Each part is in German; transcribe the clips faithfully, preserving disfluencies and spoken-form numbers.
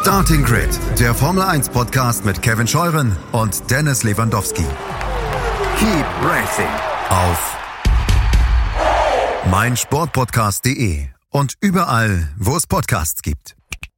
Starting Grid, der Formel eins Podcast mit Kevin Scheuren und Dennis Lewandowski. Keep racing auf meinsportpodcast punkt de und überall, wo es Podcasts gibt.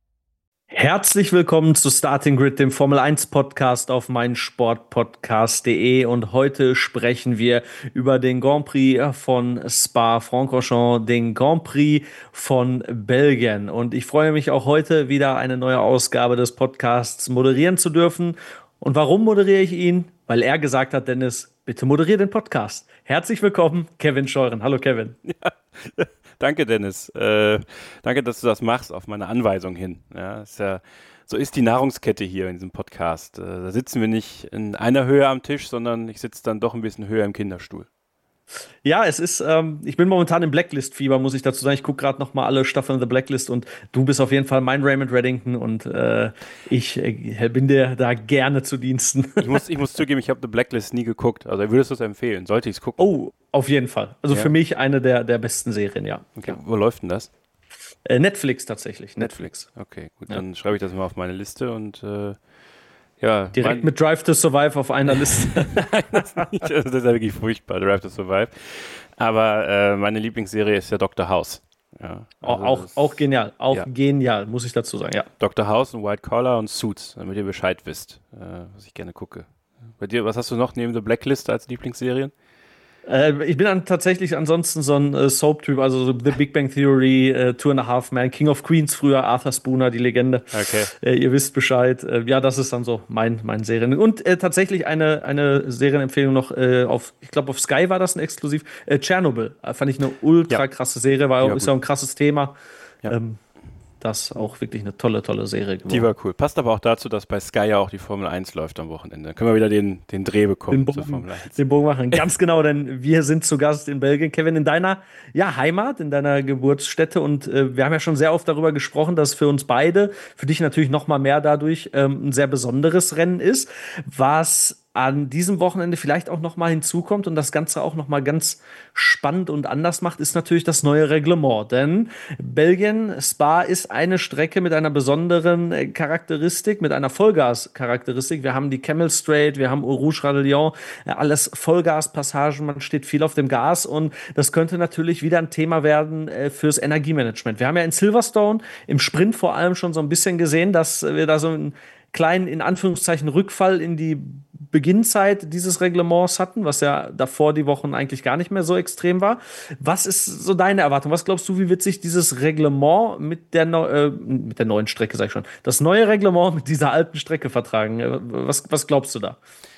Herzlich willkommen zu Starting Grid, dem Formel eins Podcast auf meinsportpodcast punkt de, und heute sprechen wir über den Grand Prix von Spa-Francorchamps, den Grand Prix von Belgien, und ich freue mich auch heute wieder eine neue Ausgabe des Podcasts moderieren zu dürfen. Und warum moderiere ich ihn? Weil er gesagt hat, Dennis, bitte moderiere den Podcast. Herzlich willkommen, Kevin Scheuren. Hallo Kevin. Ja. Danke, Dennis. Äh, danke, dass du das machst, auf meine Anweisung hin. Ja, ist ja, so ist die Nahrungskette hier in diesem Podcast. Äh, da sitzen wir nicht in einer Höhe am Tisch, sondern ich sitze dann doch ein bisschen höher im Kinderstuhl. Ja, es ist, ähm, ich bin momentan im Blacklist-Fieber, muss ich dazu sagen. Ich gucke gerade noch mal alle Staffeln The Blacklist, und du bist auf jeden Fall mein Raymond Reddington, und äh, ich äh, bin dir da gerne zu Diensten. Ich muss, ich muss zugeben, ich habe The Blacklist nie geguckt. Also würdest du es empfehlen? Sollte ich es gucken? Oh, auf jeden Fall. Also ja. Für mich eine der, der besten Serien, ja. Okay. Ja. Wo läuft denn das? Äh, Netflix tatsächlich. Netflix. Okay, gut. Ja. Dann schreibe ich das mal auf meine Liste und äh, ja. Direkt mein... mit Drive to Survive auf einer Liste. Nein, das nicht. Das ist ja wirklich furchtbar, Drive to Survive. Aber äh, meine Lieblingsserie ist ja Doctor House. Ja, also auch, auch genial, auch ja. genial, muss ich dazu sagen, ja. Doctor House und White Collar und Suits, damit ihr Bescheid wisst, äh, was ich gerne gucke. Bei dir, was hast du noch neben The Blacklist als Lieblingsserien? Äh, ich bin dann tatsächlich ansonsten so ein äh, Soap-Typ, also so The Big Bang Theory, äh, Two and a Half Men, King of Queens früher, Arthur Spooner, die Legende. Okay. Äh, ihr wisst Bescheid. Äh, ja, das ist dann so mein, mein Serien. Und äh, tatsächlich eine, eine Serienempfehlung noch äh, auf, ich glaube auf Sky war das ein Exklusiv, äh, Tschernobyl. Äh, fand ich eine ultra ja. krasse Serie, war ja, ist ja ein krasses Thema. Ja. Ähm, Das auch wirklich eine tolle, tolle Serie geworden. Die war cool. Passt aber auch dazu, dass bei Sky ja auch die Formel eins läuft am Wochenende. Dann können wir wieder den, den Dreh bekommen den Bogen, zur Formel eins. Den Bogen machen. Ganz genau, denn wir sind zu Gast in Belgien. Kevin, in deiner ja, Heimat, in deiner Geburtsstätte. Und äh, wir haben ja schon sehr oft darüber gesprochen, dass für uns beide, für dich natürlich noch mal mehr dadurch, ähm, ein sehr besonderes Rennen ist, was an diesem Wochenende vielleicht auch noch mal hinzukommt und das Ganze auch noch mal ganz spannend und anders macht, ist natürlich das neue Reglement. Denn Belgien, Spa, ist eine Strecke mit einer besonderen Charakteristik, mit einer Vollgas-Charakteristik. Wir haben die Camel Straight, wir haben Eau Rouge Radillon, alles Vollgaspassagen, man steht viel auf dem Gas, und das könnte natürlich wieder ein Thema werden fürs Energiemanagement. Wir haben ja in Silverstone im Sprint vor allem schon so ein bisschen gesehen, dass wir da so einen kleinen, in Anführungszeichen, Rückfall in die Beginnzeit dieses Reglements hatten, was ja davor die Wochen eigentlich gar nicht mehr so extrem war. Was ist so deine Erwartung? Was glaubst du, wie wird sich dieses Reglement mit der, Neu- äh, mit der neuen Strecke, sag ich schon, das neue Reglement mit dieser alten Strecke vertragen? Was, was glaubst du da?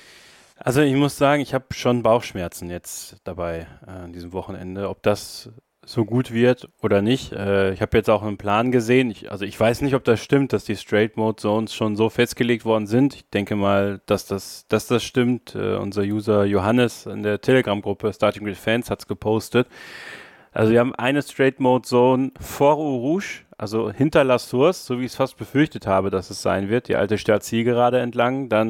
Also ich muss sagen, ich habe schon Bauchschmerzen jetzt dabei äh, an diesem Wochenende, ob das so gut wird oder nicht. Äh, ich habe jetzt auch einen Plan gesehen. Ich, also ich weiß nicht, ob das stimmt, dass die Straight Mode Zones schon so festgelegt worden sind. Ich denke mal, dass das, dass das stimmt. Äh, unser User Johannes in der Telegram-Gruppe Starting Grid Fans hat es gepostet. Also wir haben eine Straight Mode Zone vor Eau Rouge, also hinter La Source, so wie ich es fast befürchtet habe, dass es sein wird, die alte Start-Zielgerade entlang. Dann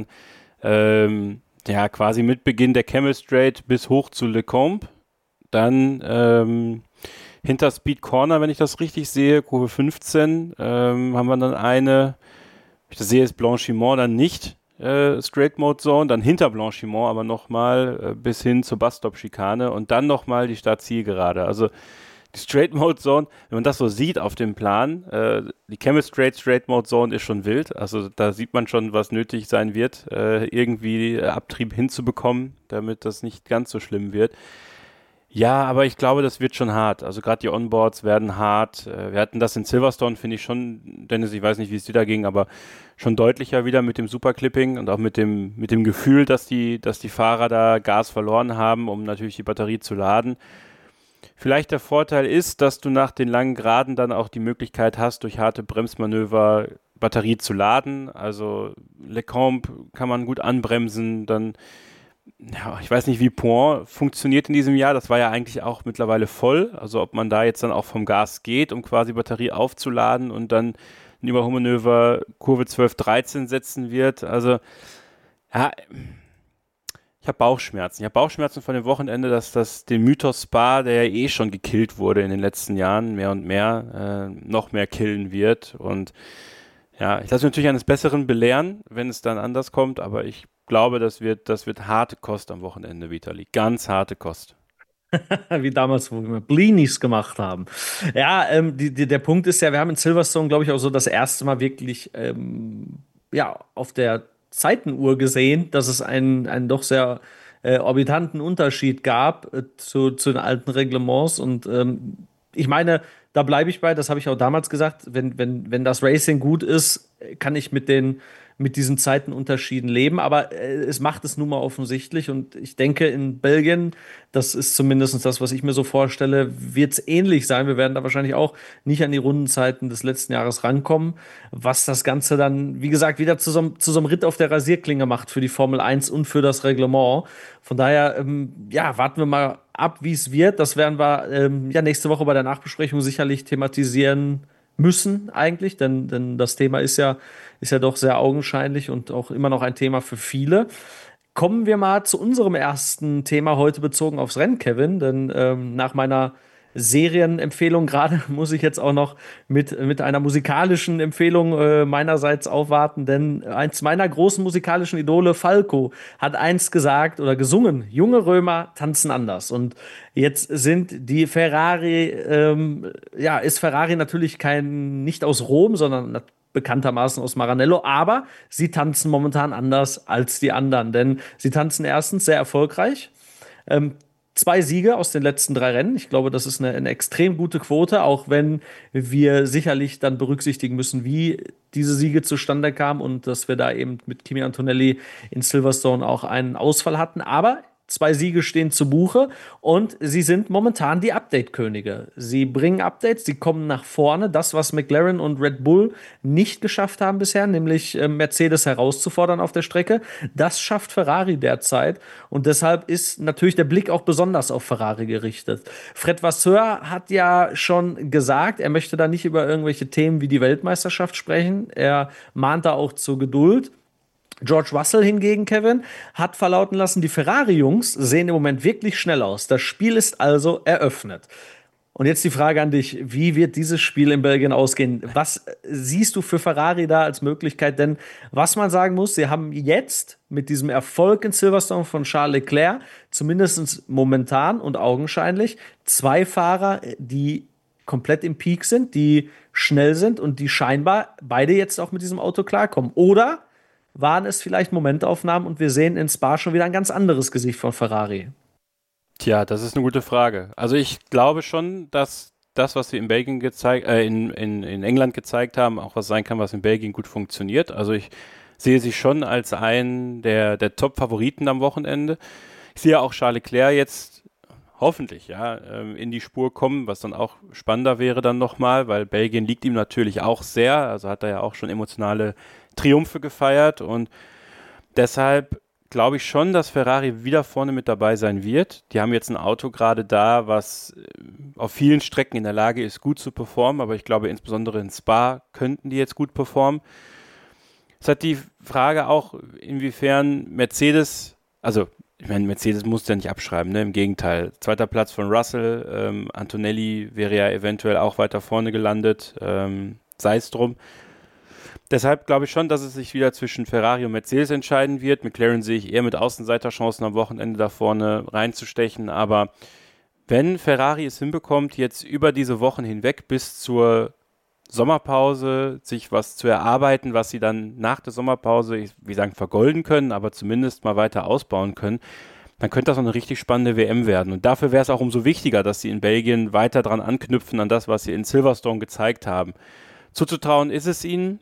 ähm, ja quasi mit Beginn der Camel Straight bis hoch zu Le Combe. Dann ähm, hinter Speed Corner, wenn ich das richtig sehe, Kurve fünfzehn, ähm, haben wir dann eine, wenn ich das sehe, ist Blanchiment dann nicht äh, Straight Mode Zone, dann hinter Blanchiment aber nochmal äh, bis hin zur Busstop-Schikane und dann nochmal die Start-Zielgerade. Also die Straight Mode Zone, wenn man das so sieht auf dem Plan, äh, die Camel Straight Straight Mode Zone ist schon wild, also da sieht man schon, was nötig sein wird, äh, irgendwie Abtrieb hinzubekommen, damit das nicht ganz so schlimm wird. Ja, aber ich glaube, das wird schon hart. Also gerade die Onboards werden hart. Wir hatten das in Silverstone, finde ich schon, Dennis, ich weiß nicht, wie es dir da ging, aber schon deutlicher wieder mit dem Superclipping und auch mit dem mit dem Gefühl, dass die dass die Fahrer da Gas verloren haben, um natürlich die Batterie zu laden. Vielleicht der Vorteil ist, dass du nach den langen Geraden dann auch die Möglichkeit hast, durch harte Bremsmanöver Batterie zu laden. Also Le Combe kann man gut anbremsen, dann ja, ich weiß nicht, wie Point funktioniert in diesem Jahr. Das war ja eigentlich auch mittlerweile voll. Also ob man da jetzt dann auch vom Gas geht, um quasi Batterie aufzuladen und dann ein Überholmanöver Kurve zwölf dreizehn setzen wird. Also ja, ich habe Bauchschmerzen. Ich habe Bauchschmerzen von dem Wochenende, dass das den Mythos Spa, der ja eh schon gekillt wurde in den letzten Jahren, mehr und mehr, äh, noch mehr killen wird. Und Ja, ich lasse mich natürlich eines Besseren belehren, wenn es dann anders kommt, aber ich glaube, das wird, das wird harte Kost am Wochenende, Vitali. Ganz harte Kost. Wie damals, wo wir Blinis gemacht haben. Ja, ähm, die, die, der Punkt ist ja, wir haben in Silverstone, glaube ich, auch so das erste Mal wirklich ähm, ja, auf der Zeitenuhr gesehen, dass es einen, einen doch sehr äh, orbitanten Unterschied gab äh, zu, zu den alten Reglements. Und ähm, ich meine, da bleibe ich bei, das habe ich auch damals gesagt, wenn, wenn, wenn das Racing gut ist, kann ich mit den mit diesen Zeitenunterschieden leben, aber äh, es macht es nun mal offensichtlich und ich denke in Belgien, das ist zumindest das, was ich mir so vorstelle, wird es ähnlich sein. Wir werden da wahrscheinlich auch nicht an die Rundenzeiten des letzten Jahres rankommen, was das Ganze dann, wie gesagt, wieder zu so, einem- zu so einem Ritt auf der Rasierklinge macht für die Formel eins und für das Reglement. Von daher, ähm, ja, warten wir mal ab, wie es wird. Das werden wir ähm, ja nächste Woche bei der Nachbesprechung sicherlich thematisieren müssen eigentlich, denn, denn das Thema ist ja, ist ja doch sehr augenscheinlich und auch immer noch ein Thema für viele. Kommen wir mal zu unserem ersten Thema heute bezogen aufs Rennen, Kevin, denn ähm, nach meiner Serienempfehlung gerade muss ich jetzt auch noch mit, mit einer musikalischen Empfehlung äh, meinerseits aufwarten, denn eins meiner großen musikalischen Idole, Falco, hat eins gesagt oder gesungen: Junge Römer tanzen anders. Und jetzt sind die Ferrari, ähm, ja, ist Ferrari natürlich kein, nicht aus Rom, sondern bekanntermaßen aus Maranello, aber sie tanzen momentan anders als die anderen, denn sie tanzen erstens sehr erfolgreich. Ähm, Zwei Siege aus den letzten drei Rennen. Ich glaube, das ist eine, eine extrem gute Quote, auch wenn wir sicherlich dann berücksichtigen müssen, wie diese Siege zustande kamen und dass wir da eben mit Kimi Antonelli in Silverstone auch einen Ausfall hatten. Aber zwei Siege stehen zu Buche und sie sind momentan die Update-Könige. Sie bringen Updates, sie kommen nach vorne. Das, was McLaren und Red Bull nicht geschafft haben bisher, nämlich äh, Mercedes herauszufordern auf der Strecke, das schafft Ferrari derzeit. Und deshalb ist natürlich der Blick auch besonders auf Ferrari gerichtet. Fred Vasseur hat ja schon gesagt, er möchte da nicht über irgendwelche Themen wie die Weltmeisterschaft sprechen. Er mahnt da auch zur Geduld. George Russell hingegen, Kevin, hat verlauten lassen, die Ferrari-Jungs sehen im Moment wirklich schnell aus. Das Spiel ist also eröffnet. Und jetzt die Frage an dich: Wie wird dieses Spiel in Belgien ausgehen? Was siehst du für Ferrari da als Möglichkeit? Denn was man sagen muss, sie haben jetzt mit diesem Erfolg in Silverstone von Charles Leclerc, zumindest momentan und augenscheinlich, zwei Fahrer, die komplett im Peak sind, die schnell sind und die scheinbar beide jetzt auch mit diesem Auto klarkommen. Oder waren es vielleicht Momentaufnahmen und wir sehen in Spa schon wieder ein ganz anderes Gesicht von Ferrari? Tja, das ist eine gute Frage. Also ich glaube schon, dass das, was sie in Belgien gezeigt, äh, in, in, in England gezeigt haben, auch was sein kann, was in Belgien gut funktioniert. Also ich sehe sie schon als einen der, der Top-Favoriten am Wochenende. Ich sehe auch Charles Leclerc jetzt hoffentlich ja ähm, in die Spur kommen, was dann auch spannender wäre dann nochmal, weil Belgien liegt ihm natürlich auch sehr. Also hat er ja auch schon emotionale Triumphe gefeiert und deshalb glaube ich schon, dass Ferrari wieder vorne mit dabei sein wird. Die haben jetzt ein Auto gerade da, was auf vielen Strecken in der Lage ist, gut zu performen, aber ich glaube insbesondere in Spa könnten die jetzt gut performen. Es hat die Frage auch, inwiefern Mercedes, also ich meine, Mercedes muss ja nicht abschreiben, ne? Im Gegenteil. Zweiter Platz von Russell, ähm, Antonelli wäre ja eventuell auch weiter vorne gelandet, ähm, sei es drum. Deshalb glaube ich schon, dass es sich wieder zwischen Ferrari und Mercedes entscheiden wird. McLaren sehe ich eher mit Außenseiterchancen am Wochenende da vorne reinzustechen. Aber wenn Ferrari es hinbekommt, jetzt über diese Wochen hinweg bis zur Sommerpause sich was zu erarbeiten, was sie dann nach der Sommerpause, ich will sagen, vergolden können, aber zumindest mal weiter ausbauen können, dann könnte das noch eine richtig spannende W M werden. Und dafür wäre es auch umso wichtiger, dass sie in Belgien weiter dran anknüpfen an das, was sie in Silverstone gezeigt haben. Zuzutrauen ist es ihnen.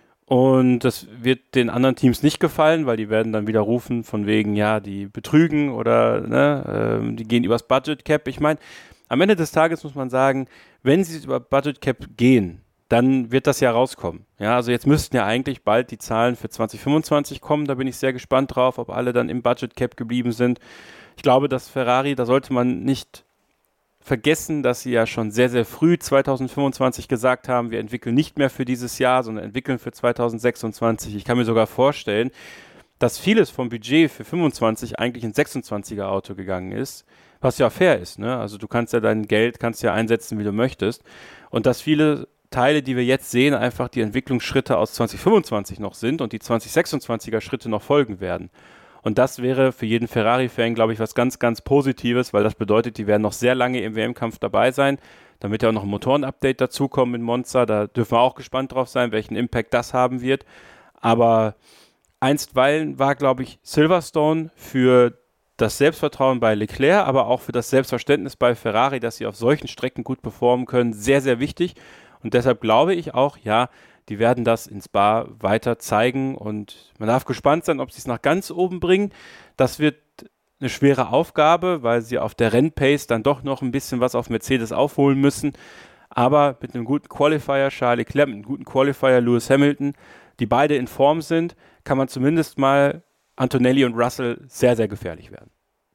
Und das wird den anderen Teams nicht gefallen, weil die werden dann wieder rufen von wegen, ja, die betrügen oder ne, äh, die gehen übers Budget Cap. Ich meine, am Ende des Tages muss man sagen, wenn sie über Budget Cap gehen, dann wird das ja rauskommen. Ja, also jetzt müssten ja eigentlich bald die Zahlen für zwanzig fünfundzwanzig kommen. Da bin ich sehr gespannt drauf, ob alle dann im Budget Cap geblieben sind. Ich glaube, dass Ferrari, da sollte man nicht vergessen, dass sie ja schon sehr, sehr früh zwanzig fünfundzwanzig gesagt haben, wir entwickeln nicht mehr für dieses Jahr, sondern entwickeln für zwanzig sechsundzwanzig. Ich kann mir sogar vorstellen, dass vieles vom Budget für fünfundzwanzig eigentlich ins sechsundzwanziger Auto gegangen ist, was ja fair ist, ne? Also du kannst ja dein Geld, kannst ja einsetzen, wie du möchtest. Und dass viele Teile, die wir jetzt sehen, einfach die Entwicklungsschritte aus zwanzig fünfundzwanzig noch sind und die zwanzig sechsundzwanziger Schritte noch folgen werden. Und das wäre für jeden Ferrari-Fan, glaube ich, was ganz, ganz Positives, weil das bedeutet, die werden noch sehr lange im W M-Kampf dabei sein. Dann wird ja auch noch ein Motoren-Update dazukommen in Monza. Da dürfen wir auch gespannt drauf sein, welchen Impact das haben wird. Aber einstweilen war, glaube ich, Silverstone für das Selbstvertrauen bei Leclerc, aber auch für das Selbstverständnis bei Ferrari, dass sie auf solchen Strecken gut performen können, sehr, sehr wichtig. Und deshalb glaube ich auch, ja, die werden das in Spa weiter zeigen und man darf gespannt sein, ob sie es nach ganz oben bringen. Das wird eine schwere Aufgabe, weil sie auf der Rennpace dann doch noch ein bisschen was auf Mercedes aufholen müssen. Aber mit einem guten Qualifier, Charles Leclerc, mit einem guten Qualifier, Lewis Hamilton, die beide in Form sind, kann man zumindest mal Antonelli und Russell sehr, sehr gefährlich werden.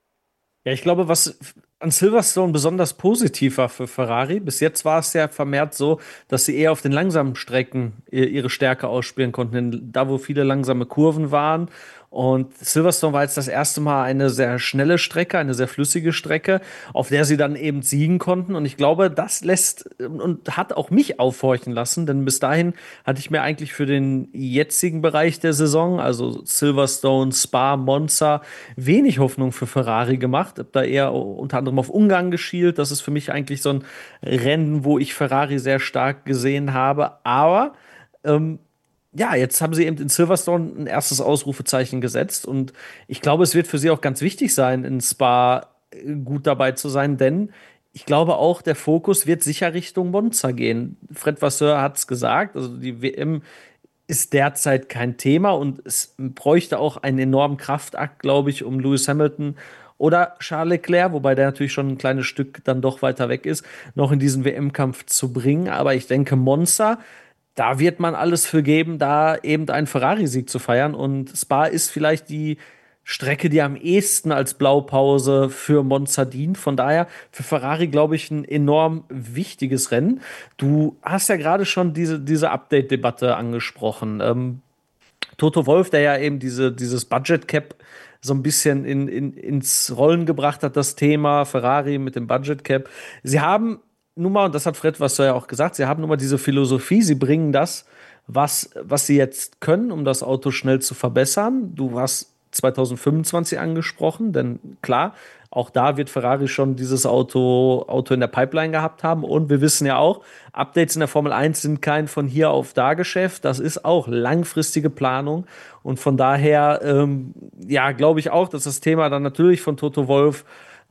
Ja, ich glaube, was an Silverstone besonders positiv war für Ferrari, bis jetzt war es ja vermehrt so, dass sie eher auf den langsamen Strecken ihre Stärke ausspielen konnten, denn da, wo viele langsame Kurven waren. Und Silverstone war jetzt das erste Mal eine sehr schnelle Strecke, eine sehr flüssige Strecke, auf der sie dann eben siegen konnten. Und ich glaube, das lässt und hat auch mich aufhorchen lassen, denn bis dahin hatte ich mir eigentlich für den jetzigen Bereich der Saison, also Silverstone, Spa, Monza, wenig Hoffnung für Ferrari gemacht. Hab da eher unter anderem auf Ungarn geschielt. Das ist für mich eigentlich so ein Rennen, wo ich Ferrari sehr stark gesehen habe. Aber ähm, ja, jetzt haben sie eben in Silverstone ein erstes Ausrufezeichen gesetzt und ich glaube, es wird für sie auch ganz wichtig sein, in Spa gut dabei zu sein, denn ich glaube auch, der Fokus wird sicher Richtung Monza gehen. Fred Vasseur hat es gesagt, also die W M ist derzeit kein Thema und es bräuchte auch einen enormen Kraftakt, glaube ich, um Lewis Hamilton oder Charles Leclerc, wobei der natürlich schon ein kleines Stück dann doch weiter weg ist, noch in diesen W M-Kampf zu bringen. Aber ich denke, Monza, da wird man alles für geben, da eben einen Ferrari-Sieg zu feiern. Und Spa ist vielleicht die Strecke, die am ehesten als Blaupause für Monza dient. Von daher für Ferrari, glaube ich, ein enorm wichtiges Rennen. Du hast ja gerade schon diese, diese Update-Debatte angesprochen. Ähm, Toto Wolff, der ja eben diese, dieses Budget-Cap so ein bisschen in, in, ins Rollen gebracht hat, das Thema Ferrari mit dem Budget-Cap. Sie haben nun mal, und das hat Fred Vasseur ja auch gesagt, sie haben nun mal diese Philosophie, sie bringen das, was, was sie jetzt können, um das Auto schnell zu verbessern. Du hast zwanzig fünfundzwanzig angesprochen, denn klar, auch da wird Ferrari schon dieses Auto, Auto in der Pipeline gehabt haben. Und wir wissen ja auch, Updates in der Formel eins sind kein von hier auf da Geschäft. Das ist auch langfristige Planung. Und von daher, ähm, ja, glaube ich auch, dass das Thema dann natürlich von Toto Wolff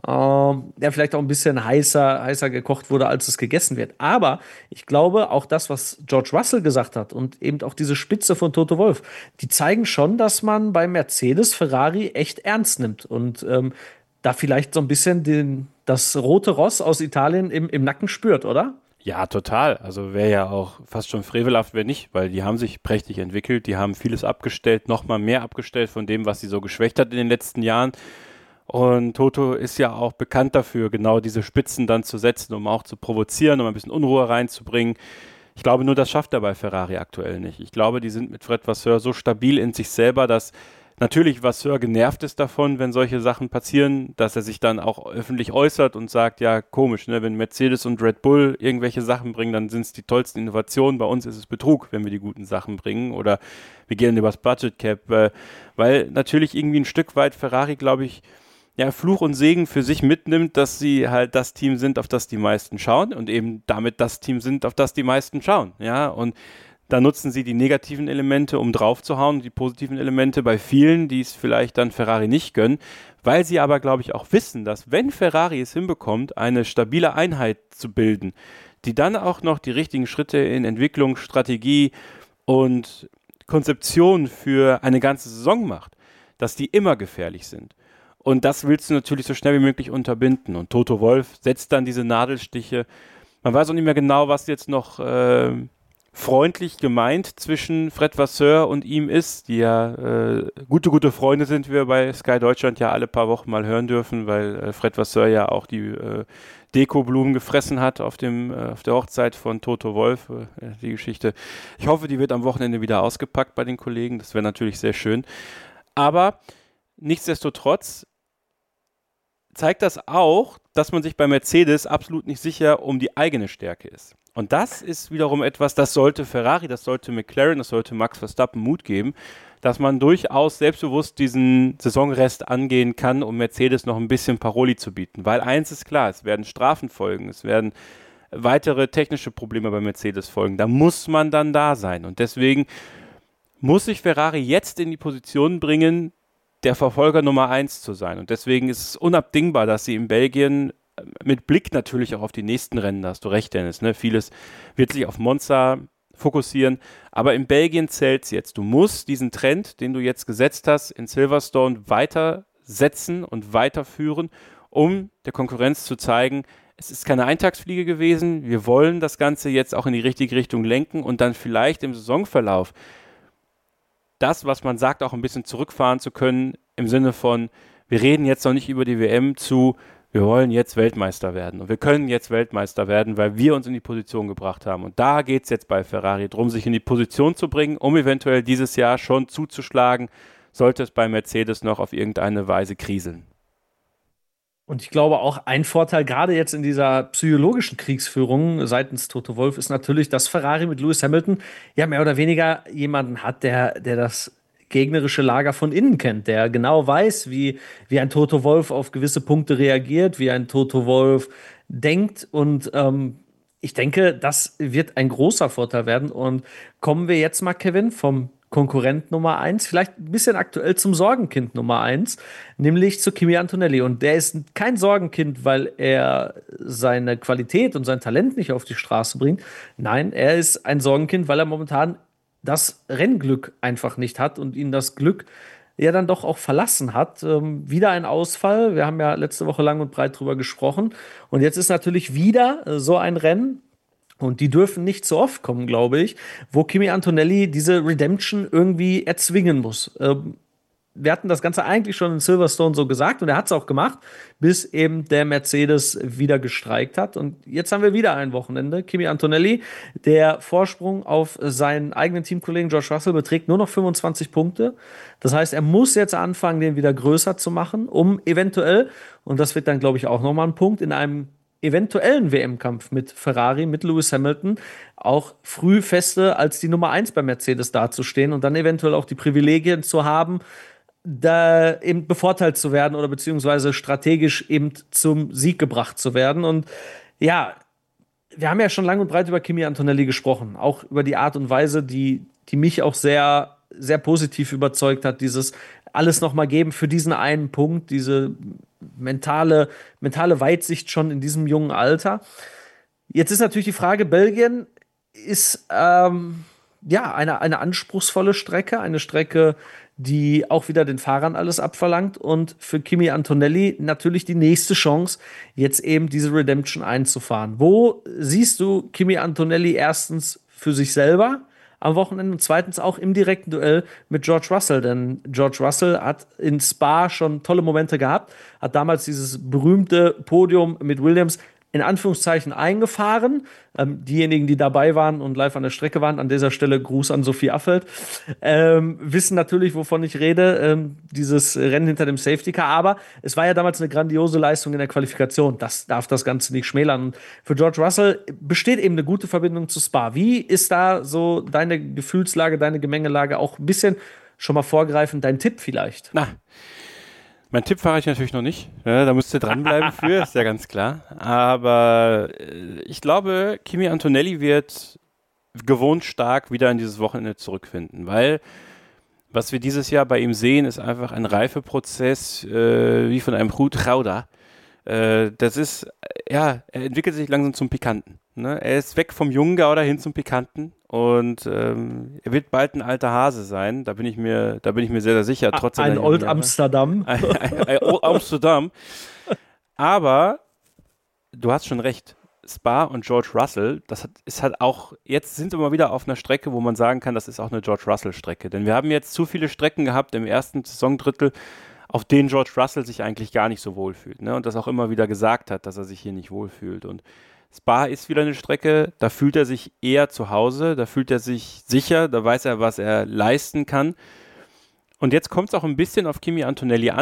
Ähm, der vielleicht auch ein bisschen heißer, heißer gekocht wurde, als es gegessen wird. Aber ich glaube, auch das, was George Russell gesagt hat und eben auch diese Spitze von Toto Wolff, die zeigen schon, dass man bei Mercedes Ferrari echt ernst nimmt und ähm, da vielleicht so ein bisschen den, das rote Ross aus Italien im, im Nacken spürt, oder? Ja, total. Also wäre ja auch fast schon frevelhaft, wenn nicht, weil die haben sich prächtig entwickelt, die haben vieles abgestellt, nochmal mehr abgestellt von dem, was sie so geschwächt hat in den letzten Jahren. Und Toto ist ja auch bekannt dafür, genau diese Spitzen dann zu setzen, um auch zu provozieren, um ein bisschen Unruhe reinzubringen. Ich glaube nur, das schafft er bei Ferrari aktuell nicht. Ich glaube, die sind mit Fred Vasseur so stabil in sich selber, dass natürlich Vasseur genervt ist davon, wenn solche Sachen passieren, dass er sich dann auch öffentlich äußert und sagt, ja, komisch, ne, wenn Mercedes und Red Bull irgendwelche Sachen bringen, dann sind es die tollsten Innovationen. Bei uns ist es Betrug, wenn wir die guten Sachen bringen oder wir gehen übers Budget Cap, äh, weil natürlich irgendwie ein Stück weit Ferrari, glaube ich, ja, Fluch und Segen für sich mitnimmt, dass sie halt das Team sind, auf das die meisten schauen und eben damit das Team sind, auf das die meisten schauen, ja, und da nutzen sie die negativen Elemente, um draufzuhauen, und die positiven Elemente bei vielen, die es vielleicht dann Ferrari nicht gönnen, weil sie aber, glaube ich, auch wissen, dass wenn Ferrari es hinbekommt, eine stabile Einheit zu bilden, die dann auch noch die richtigen Schritte in Entwicklung, Strategie und Konzeption für eine ganze Saison macht, dass die immer gefährlich sind. Und das willst du natürlich so schnell wie möglich unterbinden. Und Toto Wolff setzt dann diese Nadelstiche. Man weiß auch nicht mehr genau, was jetzt noch äh, freundlich gemeint zwischen Fred Vasseur und ihm ist, die ja äh, gute, gute Freunde sind, wie wir bei Sky Deutschland ja alle paar Wochen mal hören dürfen, weil äh, Fred Vasseur ja auch die äh, Dekoblumen gefressen hat auf, dem, äh, auf der Hochzeit von Toto Wolff, äh, die Geschichte. Ich hoffe, die wird am Wochenende wieder ausgepackt bei den Kollegen. Das wäre natürlich sehr schön. Aber nichtsdestotrotz zeigt das auch, dass man sich bei Mercedes absolut nicht sicher um die eigene Stärke ist. Und das ist wiederum etwas, das sollte Ferrari, das sollte McLaren, das sollte Max Verstappen Mut geben, dass man durchaus selbstbewusst diesen Saisonrest angehen kann, um Mercedes noch ein bisschen Paroli zu bieten. Weil eins ist klar, es werden Strafen folgen, es werden weitere technische Probleme bei Mercedes folgen. Da muss man dann da sein. Und deswegen muss sich Ferrari jetzt in die Position bringen, der Verfolger Nummer eins zu sein. Und deswegen ist es unabdingbar, dass sie in Belgien mit Blick natürlich auch auf die nächsten Rennen, da hast du recht, Dennis, ne? Vieles wird sich auf Monza fokussieren, aber in Belgien zählt es jetzt. Du musst diesen Trend, den du jetzt gesetzt hast, in Silverstone weitersetzen und weiterführen, um der Konkurrenz zu zeigen, es ist keine Eintagsfliege gewesen, wir wollen das Ganze jetzt auch in die richtige Richtung lenken und dann vielleicht im Saisonverlauf das, was man sagt, auch ein bisschen zurückfahren zu können, im Sinne von, wir reden jetzt noch nicht über die W M zu, wir wollen jetzt Weltmeister werden und wir können jetzt Weltmeister werden, weil wir uns in die Position gebracht haben. Und da geht es jetzt bei Ferrari darum, sich in die Position zu bringen, um eventuell dieses Jahr schon zuzuschlagen, sollte es bei Mercedes noch auf irgendeine Weise kriseln. Und ich glaube auch, ein Vorteil gerade jetzt in dieser psychologischen Kriegsführung seitens Toto Wolff ist natürlich, dass Ferrari mit Lewis Hamilton ja mehr oder weniger jemanden hat, der, der das gegnerische Lager von innen kennt, der genau weiß, wie, wie ein Toto Wolff auf gewisse Punkte reagiert, wie ein Toto Wolff denkt. Und ähm, ich denke, das wird ein großer Vorteil werden. Und kommen wir jetzt mal, Kevin, vom Konkurrent Nummer eins, vielleicht ein bisschen aktuell zum Sorgenkind Nummer eins, nämlich zu Kimi Antonelli. Und der ist kein Sorgenkind, weil er seine Qualität und sein Talent nicht auf die Straße bringt. Nein, er ist ein Sorgenkind, weil er momentan das Rennglück einfach nicht hat und ihn das Glück ja dann doch auch verlassen hat. Ähm, wieder ein Ausfall. Wir haben ja letzte Woche lang und breit drüber gesprochen. Und jetzt ist natürlich wieder äh, so ein Rennen, und die dürfen nicht so oft kommen, glaube ich, wo Kimi Antonelli diese Redemption irgendwie erzwingen muss. Ähm, wir hatten das Ganze eigentlich schon in Silverstone so gesagt und er hat es auch gemacht, bis eben der Mercedes wieder gestreikt hat. Und jetzt haben wir wieder ein Wochenende. Kimi Antonelli, der Vorsprung auf seinen eigenen Teamkollegen George Russell beträgt nur noch fünfundzwanzig Punkte. Das heißt, er muss jetzt anfangen, den wieder größer zu machen, um eventuell, und das wird dann, glaube ich, auch nochmal ein Punkt, in einem eventuellen W M-Kampf mit Ferrari, mit Lewis Hamilton, auch früh feste als die Nummer eins bei Mercedes dazustehen und dann eventuell auch die Privilegien zu haben, da eben bevorteilt zu werden oder beziehungsweise strategisch eben zum Sieg gebracht zu werden. Und ja, wir haben ja schon lang und breit über Kimi Antonelli gesprochen, auch über die Art und Weise, die, die mich auch sehr, sehr positiv überzeugt hat, dieses alles nochmal geben für diesen einen Punkt, diese mentale, mentale Weitsicht schon in diesem jungen Alter. Jetzt ist natürlich die Frage, Belgien ist ähm, ja eine, eine anspruchsvolle Strecke, eine Strecke, die auch wieder den Fahrern alles abverlangt und für Kimi Antonelli natürlich die nächste Chance, jetzt eben diese Redemption einzufahren. Wo siehst du Kimi Antonelli erstens für sich selber am Wochenende und zweitens auch im direkten Duell mit George Russell, denn George Russell hat in Spa schon tolle Momente gehabt, hat damals dieses berühmte Podium mit Williams in Anführungszeichen eingefahren. Ähm, diejenigen, die dabei waren und live an der Strecke waren, an dieser Stelle Gruß an Sophie Affelt, ähm, wissen natürlich, wovon ich rede, ähm, dieses Rennen hinter dem Safety Car, aber es war ja damals eine grandiose Leistung in der Qualifikation, das darf das Ganze nicht schmälern. Und für George Russell besteht eben eine gute Verbindung zu Spa. Wie ist da so deine Gefühlslage, deine Gemengelage, auch ein bisschen schon mal vorgreifend, dein Tipp vielleicht? Na, mein Tipp fahre ich natürlich noch nicht. Ja, da müsst ihr dranbleiben für, ist ja ganz klar. Aber äh, ich glaube, Kimi Antonelli wird gewohnt stark wieder in dieses Wochenende zurückfinden, weil was wir dieses Jahr bei ihm sehen, ist einfach ein Reifeprozess äh, wie von einem Ruud Gouda. Äh, das ist, ja, er entwickelt sich langsam zum Pikanten. Ne? Er ist weg vom jungen Gouda hin zum Pikanten und ähm, er wird bald ein alter Hase sein. Da bin ich mir, da bin ich mir sehr, sehr sicher. Trotz ein Old Amsterdam. Ein, ein, ein Old Amsterdam. Aber du hast schon recht. Spa und George Russell, das hat, ist halt auch, jetzt sind wir mal wieder auf einer Strecke, wo man sagen kann, das ist auch eine George Russell-Strecke. Denn wir haben jetzt zu viele Strecken gehabt im ersten Saisondrittel, auf denen George Russell sich eigentlich gar nicht so wohlfühlt. Ne? Und das auch immer wieder gesagt hat, dass er sich hier nicht wohlfühlt. Und Spa ist wieder eine Strecke, da fühlt er sich eher zu Hause, da fühlt er sich sicher, da weiß er, was er leisten kann. Und jetzt kommt es auch ein bisschen auf Kimi Antonelli an.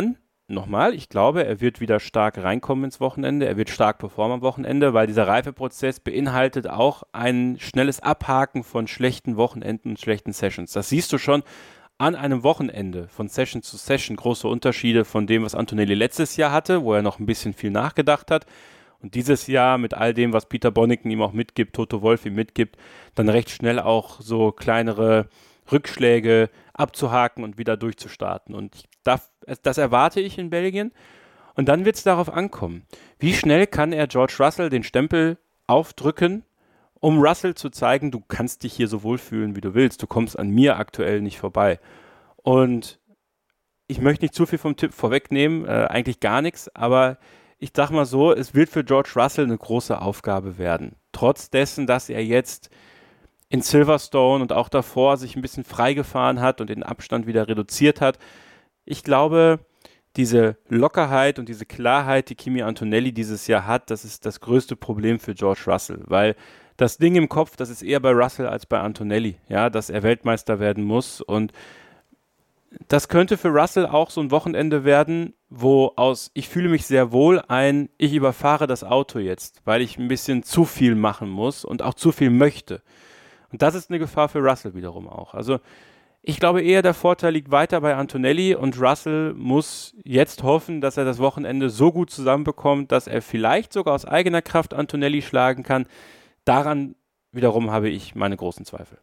nochmal, ich glaube, er wird wieder stark reinkommen ins Wochenende, er wird stark performen am Wochenende, weil dieser Reifeprozess beinhaltet auch ein schnelles Abhaken von schlechten Wochenenden und schlechten Sessions. Das siehst du schon an einem Wochenende von Session zu Session, große Unterschiede von dem, was Antonelli letztes Jahr hatte, wo er noch ein bisschen viel nachgedacht hat. Und dieses Jahr mit all dem, was Peter Bonnicken ihm auch mitgibt, Toto Wolff ihm mitgibt, dann recht schnell auch so kleinere Rückschläge abzuhaken und wieder durchzustarten. Und ich darf, das erwarte ich in Belgien. Und dann wird es darauf ankommen, wie schnell kann er George Russell den Stempel aufdrücken, um Russell zu zeigen, du kannst dich hier so wohlfühlen, wie du willst. Du kommst an mir aktuell nicht vorbei. Und ich möchte nicht zu viel vom Tipp vorwegnehmen, äh, eigentlich gar nichts, aber ich sag mal so, es wird für George Russell eine große Aufgabe werden. Trotz dessen, dass er jetzt in Silverstone und auch davor sich ein bisschen freigefahren hat und den Abstand wieder reduziert hat. Ich glaube, diese Lockerheit und diese Klarheit, die Kimi Antonelli dieses Jahr hat, das ist das größte Problem für George Russell, weil das Ding im Kopf, das ist eher bei Russell als bei Antonelli, ja, dass er Weltmeister werden muss, und das könnte für Russell auch so ein Wochenende werden, wo aus ich fühle mich sehr wohl ein ich überfahre das Auto jetzt, weil ich ein bisschen zu viel machen muss und auch zu viel möchte. Und das ist eine Gefahr für Russell wiederum auch. Also ich glaube eher, der Vorteil liegt weiter bei Antonelli, und Russell muss jetzt hoffen, dass er das Wochenende so gut zusammenbekommt, dass er vielleicht sogar aus eigener Kraft Antonelli schlagen kann. Daran wiederum habe ich meine großen Zweifel.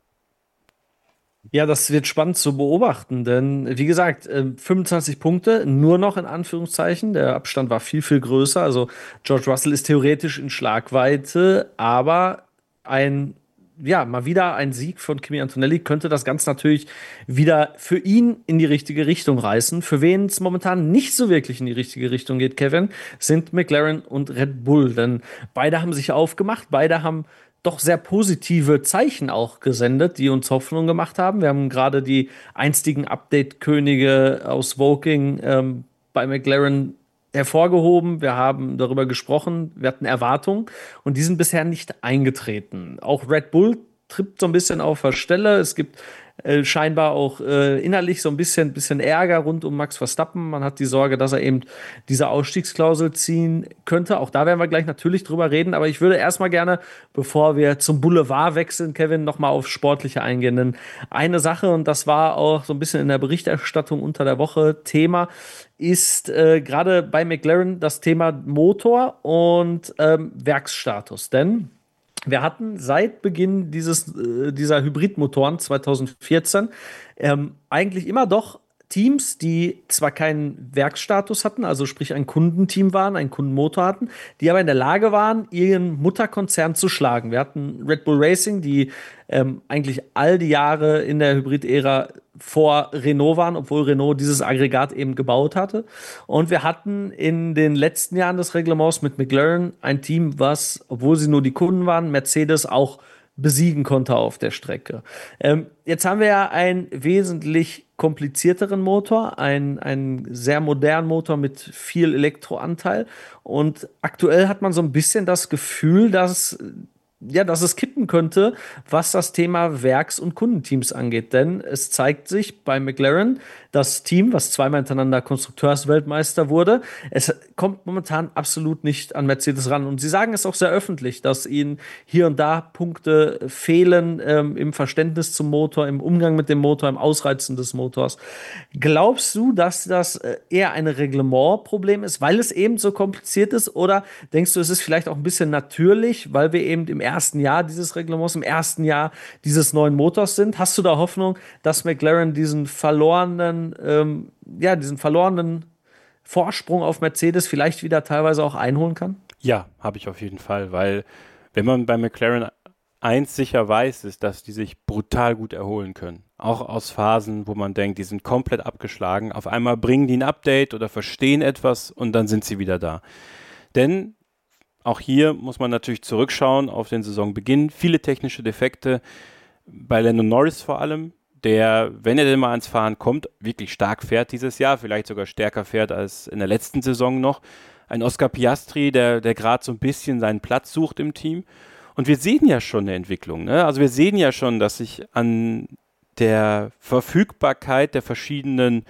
Ja, das wird spannend zu beobachten, denn wie gesagt, fünfundzwanzig Punkte, nur noch in Anführungszeichen. Der Abstand war viel, viel größer. Also George Russell ist theoretisch in Schlagweite, aber ein, ja, mal wieder ein Sieg von Kimi Antonelli könnte das Ganze natürlich wieder für ihn in die richtige Richtung reißen. Für wen es momentan nicht so wirklich in die richtige Richtung geht, Kevin, sind McLaren und Red Bull, denn beide haben sich aufgemacht, beide haben doch sehr positive Zeichen auch gesendet, die uns Hoffnung gemacht haben. Wir haben gerade die einstigen Update-Könige aus Woking ähm, bei McLaren hervorgehoben. Wir haben darüber gesprochen, wir hatten Erwartungen, und die sind bisher nicht eingetreten. Auch Red Bull trippt so ein bisschen auf der Stelle. Es gibt äh, scheinbar auch äh, innerlich so ein bisschen, bisschen Ärger rund um Max Verstappen. Man hat die Sorge, dass er eben diese Ausstiegsklausel ziehen könnte. Auch da werden wir gleich natürlich drüber reden. Aber ich würde erstmal gerne, bevor wir zum Boulevard wechseln, Kevin, nochmal auf Sportliche eingehen. Denn eine Sache, und das war auch so ein bisschen in der Berichterstattung unter der Woche Thema, ist äh, gerade bei McLaren das Thema Motor und ähm, Werksstatus. Denn wir hatten seit Beginn dieses, äh, dieser Hybridmotoren zwanzig vierzehn ähm, eigentlich immer doch Teams, die zwar keinen Werksstatus hatten, also sprich ein Kundenteam waren, einen Kundenmotor hatten, die aber in der Lage waren, ihren Mutterkonzern zu schlagen. Wir hatten Red Bull Racing, die ähm, eigentlich all die Jahre in der Hybrid-Ära vor Renault waren, obwohl Renault dieses Aggregat eben gebaut hatte. Und wir hatten in den letzten Jahren des Reglements mit McLaren ein Team, was, obwohl sie nur die Kunden waren, Mercedes auch besiegen konnte auf der Strecke. Ähm, jetzt haben wir ja einen wesentlich komplizierteren Motor, einen, einen sehr modernen Motor mit viel Elektroanteil. Und aktuell hat man so ein bisschen das Gefühl, dass ja, dass es kippen könnte, was das Thema Werks- und Kundenteams angeht. Denn es zeigt sich bei McLaren, das Team, was zweimal hintereinander Konstrukteursweltmeister wurde, es kommt momentan absolut nicht an Mercedes ran. Und sie sagen es auch sehr öffentlich, dass ihnen hier und da Punkte fehlen ähm, im Verständnis zum Motor, im Umgang mit dem Motor, im Ausreizen des Motors. Glaubst du, dass das eher ein Reglementproblem ist, weil es eben so kompliziert ist? Oder denkst du, es ist vielleicht auch ein bisschen natürlich, weil wir eben im ersten Jahr dieses Reglements, im ersten Jahr dieses neuen Motors sind? Hast du da Hoffnung, dass McLaren diesen verlorenen, ähm, ja, diesen verlorenen Vorsprung auf Mercedes vielleicht wieder teilweise auch einholen kann? Ja, habe ich auf jeden Fall, weil wenn man bei McLaren eins sicher weiß, ist, dass die sich brutal gut erholen können. Auch aus Phasen, wo man denkt, die sind komplett abgeschlagen. Auf einmal bringen die ein Update oder verstehen etwas und dann sind sie wieder da. Denn auch hier muss man natürlich zurückschauen auf den Saisonbeginn. Viele technische Defekte, bei Lando Norris vor allem, der, wenn er denn mal ans Fahren kommt, wirklich stark fährt dieses Jahr, vielleicht sogar stärker fährt als in der letzten Saison noch. Ein Oscar Piastri, der, der gerade so ein bisschen seinen Platz sucht im Team. Und wir sehen ja schon eine Entwicklung, ne? Also wir sehen ja schon, dass sich an der Verfügbarkeit der verschiedenen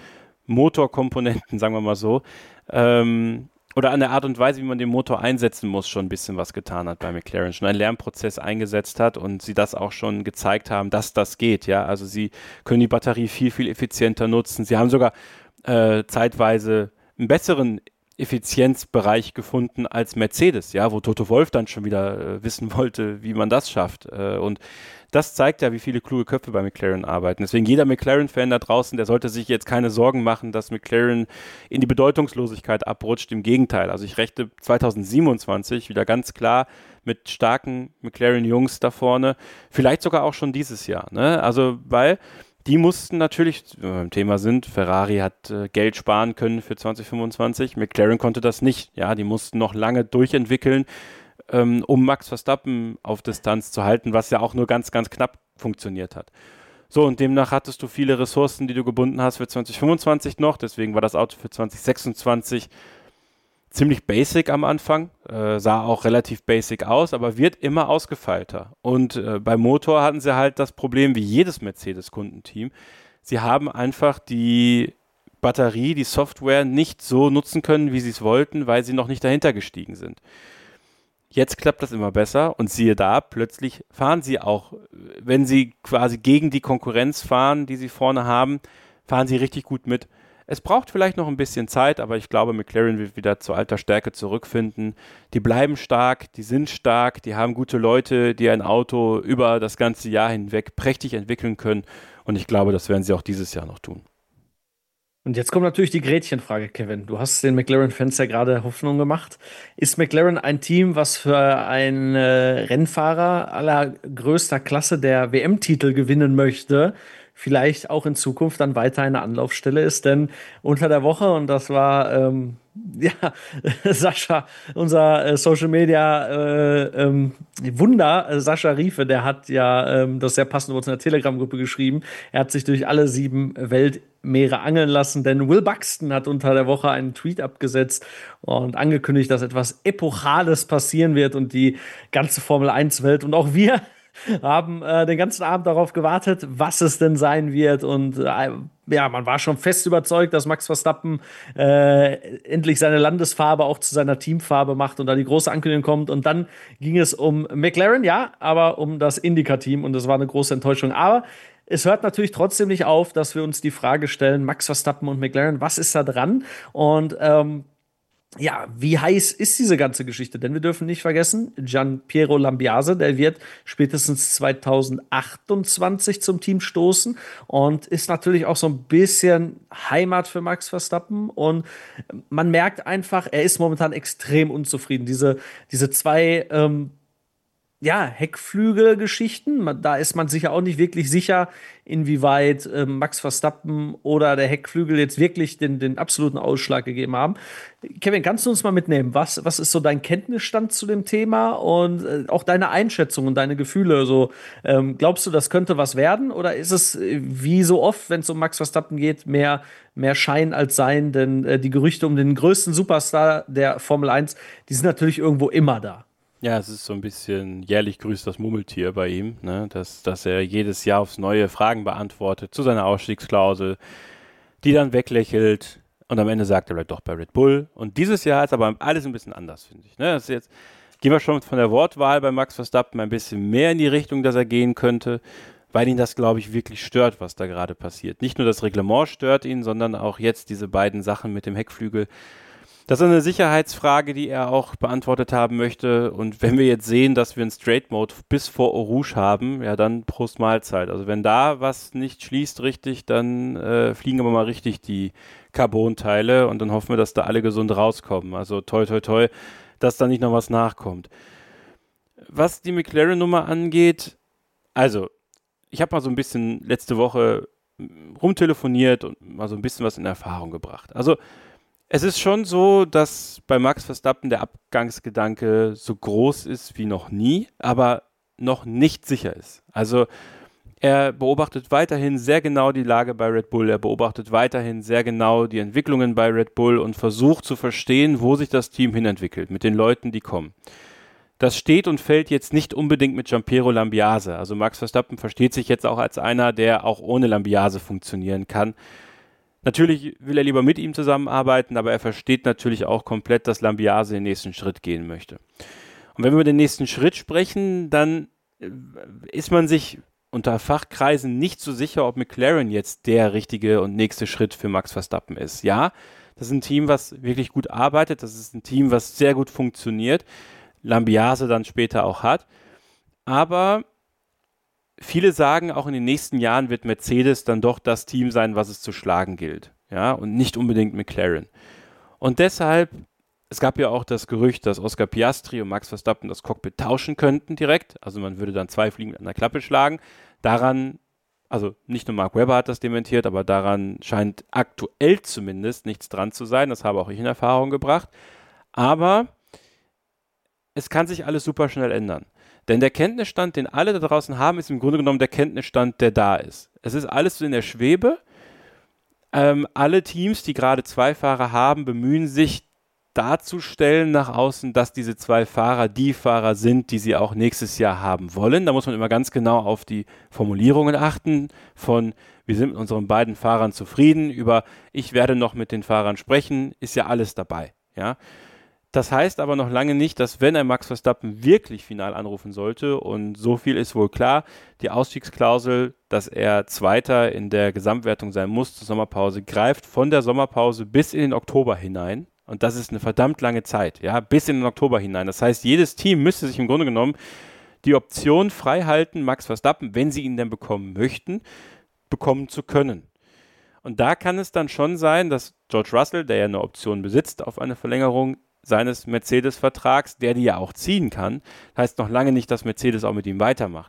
Motorkomponenten, sagen wir mal so, ähm, oder an der Art und Weise, wie man den Motor einsetzen muss, schon ein bisschen was getan hat bei McLaren, schon einen Lernprozess eingesetzt hat und sie das auch schon gezeigt haben, dass das geht, ja, also sie können die Batterie viel, viel effizienter nutzen, sie haben sogar äh, zeitweise einen besseren Effizienzbereich gefunden als Mercedes, ja, wo Toto Wolff dann schon wieder äh, wissen wollte, wie man das schafft. Äh, und das zeigt ja, wie viele kluge Köpfe bei McLaren arbeiten. Deswegen jeder McLaren-Fan da draußen, der sollte sich jetzt keine Sorgen machen, dass McLaren in die Bedeutungslosigkeit abrutscht. Im Gegenteil. Also ich rechne zwanzig siebenundzwanzig wieder ganz klar mit starken McLaren-Jungs da vorne. Vielleicht sogar auch schon dieses Jahr. Ne? Also weil die mussten natürlich, wenn wir beim Thema sind, Ferrari hat äh, Geld sparen können für zwanzig fünfundzwanzig, McLaren konnte das nicht. Ja, die mussten noch lange durchentwickeln, ähm, um Max Verstappen auf Distanz zu halten, was ja auch nur ganz, ganz knapp funktioniert hat. So, und demnach hattest du viele Ressourcen, die du gebunden hast für zwanzig fünfundzwanzig noch, deswegen war das Auto für zwanzig sechsundzwanzig ziemlich basic am Anfang, äh, sah auch relativ basic aus, aber wird immer ausgefeilter. Und äh, beim Motor hatten sie halt das Problem, wie jedes Mercedes-Kundenteam, sie haben einfach die Batterie, die Software nicht so nutzen können, wie sie es wollten, weil sie noch nicht dahinter gestiegen sind. Jetzt klappt das immer besser und siehe da, plötzlich fahren sie auch, wenn sie quasi gegen die Konkurrenz fahren, die sie vorne haben, fahren sie richtig gut mit. Es braucht vielleicht noch ein bisschen Zeit, aber ich glaube, McLaren wird wieder zu alter Stärke zurückfinden. Die bleiben stark, die sind stark, die haben gute Leute, die ein Auto über das ganze Jahr hinweg prächtig entwickeln können. Und ich glaube, das werden sie auch dieses Jahr noch tun. Und jetzt kommt natürlich die Gretchenfrage, Kevin. Du hast den McLaren-Fans ja gerade Hoffnung gemacht. Ist McLaren ein Team, was für einen äh, Rennfahrer allergrößter Klasse der W M-Titel gewinnen möchte, vielleicht auch in Zukunft dann weiter eine Anlaufstelle ist? Denn unter der Woche, und das war ähm, ja Sascha, unser äh, Social Media äh, ähm, Wunder, äh, Sascha Riefe, der hat ja ähm, das sehr passend bei uns in der Telegram-Gruppe geschrieben. Er hat sich durch alle sieben Weltmeere angeln lassen, denn Will Buxton hat unter der Woche einen Tweet abgesetzt und angekündigt, dass etwas Epochales passieren wird und die ganze Formel eins Welt und auch wir haben äh, den ganzen Abend darauf gewartet, was es denn sein wird. Und äh, ja, man war schon fest überzeugt, dass Max Verstappen äh, endlich seine Landesfarbe auch zu seiner Teamfarbe macht und da die große Ankündigung kommt. Und dann ging es um McLaren, ja, aber um das IndyCar-Team. Und das war eine große Enttäuschung. Aber es hört natürlich trotzdem nicht auf, dass wir uns die Frage stellen, Max Verstappen und McLaren, was ist da dran? Und ähm, ja, wie heiß ist diese ganze Geschichte? Denn wir dürfen nicht vergessen, Gian Piero Lambiase, der wird spätestens zwanzig achtundzwanzig zum Team stoßen und ist natürlich auch so ein bisschen Heimat für Max Verstappen. Und man merkt einfach, er ist momentan extrem unzufrieden. Diese, diese zwei ähm, ja, Heckflügelgeschichten, da ist man sicher auch nicht wirklich sicher, inwieweit äh, Max Verstappen oder der Heckflügel jetzt wirklich den, den absoluten Ausschlag gegeben haben. Kevin, kannst du uns mal mitnehmen? Was, was ist so dein Kenntnisstand zu dem Thema und äh, auch deine Einschätzung und deine Gefühle? So, ähm, glaubst du, das könnte was werden? Oder ist es äh, wie so oft, wenn es um Max Verstappen geht, mehr, mehr Schein als Sein? Denn äh, die Gerüchte um den größten Superstar der Formel eins, die sind natürlich irgendwo immer da. Ja, es ist so ein bisschen jährlich grüßt das Murmeltier bei ihm, ne? dass, dass er jedes Jahr aufs Neue Fragen beantwortet zu seiner Ausstiegsklausel, die dann weglächelt und am Ende sagt er, bleibt doch bei Red Bull. Und dieses Jahr ist aber alles ein bisschen anders, finde ich. Ne? Das ist jetzt, gehen wir schon von der Wortwahl bei Max Verstappen ein bisschen mehr in die Richtung, dass er gehen könnte, weil ihn das, glaube ich, wirklich stört, was da gerade passiert. Nicht nur das Reglement stört ihn, sondern auch jetzt diese beiden Sachen mit dem Heckflügel. Das ist eine Sicherheitsfrage, die er auch beantwortet haben möchte. Und wenn wir jetzt sehen, dass wir einen Straight Mode bis vor Eau Rouge haben, ja, dann Prost Mahlzeit. Also wenn da was nicht schließt richtig, dann äh, fliegen aber mal richtig die Carbon-Teile und dann hoffen wir, dass da alle gesund rauskommen. Also toi, toi, toi, dass da nicht noch was nachkommt. Was die McLaren-Nummer angeht, also ich habe mal so ein bisschen letzte Woche rumtelefoniert und mal so ein bisschen was in Erfahrung gebracht. Also es ist schon so, dass bei Max Verstappen der Abgangsgedanke so groß ist wie noch nie, aber noch nicht sicher ist. Also er beobachtet weiterhin sehr genau die Lage bei Red Bull, er beobachtet weiterhin sehr genau die Entwicklungen bei Red Bull und versucht zu verstehen, wo sich das Team hinentwickelt, mit den Leuten, die kommen. Das steht und fällt jetzt nicht unbedingt mit Gian Piero Lambiase. Also Max Verstappen versteht sich jetzt auch als einer, der auch ohne Lambiase funktionieren kann. Natürlich will er lieber mit ihm zusammenarbeiten, aber er versteht natürlich auch komplett, dass Lambiase den nächsten Schritt gehen möchte. Und wenn wir über den nächsten Schritt sprechen, dann ist man sich unter Fachkreisen nicht so sicher, ob McLaren jetzt der richtige und nächste Schritt für Max Verstappen ist. Ja, das ist ein Team, was wirklich gut arbeitet, das ist ein Team, was sehr gut funktioniert, Lambiase dann später auch hat, aber viele sagen, auch in den nächsten Jahren wird Mercedes dann doch das Team sein, was es zu schlagen gilt, ja, und nicht unbedingt McLaren. Und deshalb, es gab ja auch das Gerücht, dass Oscar Piastri und Max Verstappen das Cockpit tauschen könnten direkt, also man würde dann zwei Fliegen mit einer Klappe schlagen. Daran, also nicht nur Mark Webber hat das dementiert, aber daran scheint aktuell zumindest nichts dran zu sein, das habe auch ich in Erfahrung gebracht, aber es kann sich alles super schnell ändern. Denn der Kenntnisstand, den alle da draußen haben, ist im Grunde genommen der Kenntnisstand, der da ist. Es ist alles so in der Schwebe. Ähm, alle Teams, die gerade zwei Fahrer haben, bemühen sich darzustellen nach außen, dass diese zwei Fahrer die Fahrer sind, die sie auch nächstes Jahr haben wollen. Da muss man immer ganz genau auf die Formulierungen achten von, wir sind mit unseren beiden Fahrern zufrieden, über ich werde noch mit den Fahrern sprechen, ist ja alles dabei. Ja? Das heißt aber noch lange nicht, dass wenn er Max Verstappen wirklich final anrufen sollte, und so viel ist wohl klar, die Ausstiegsklausel, dass er Zweiter in der Gesamtwertung sein muss zur Sommerpause, greift von der Sommerpause bis in den Oktober hinein. Und das ist eine verdammt lange Zeit, ja, bis in den Oktober hinein. Das heißt, jedes Team müsste sich im Grunde genommen die Option frei halten, Max Verstappen, wenn sie ihn denn bekommen möchten, bekommen zu können. Und da kann es dann schon sein, dass George Russell, der ja eine Option besitzt auf eine Verlängerung seines Mercedes-Vertrags, der die ja auch ziehen kann, heißt noch lange nicht, dass Mercedes auch mit ihm weitermacht.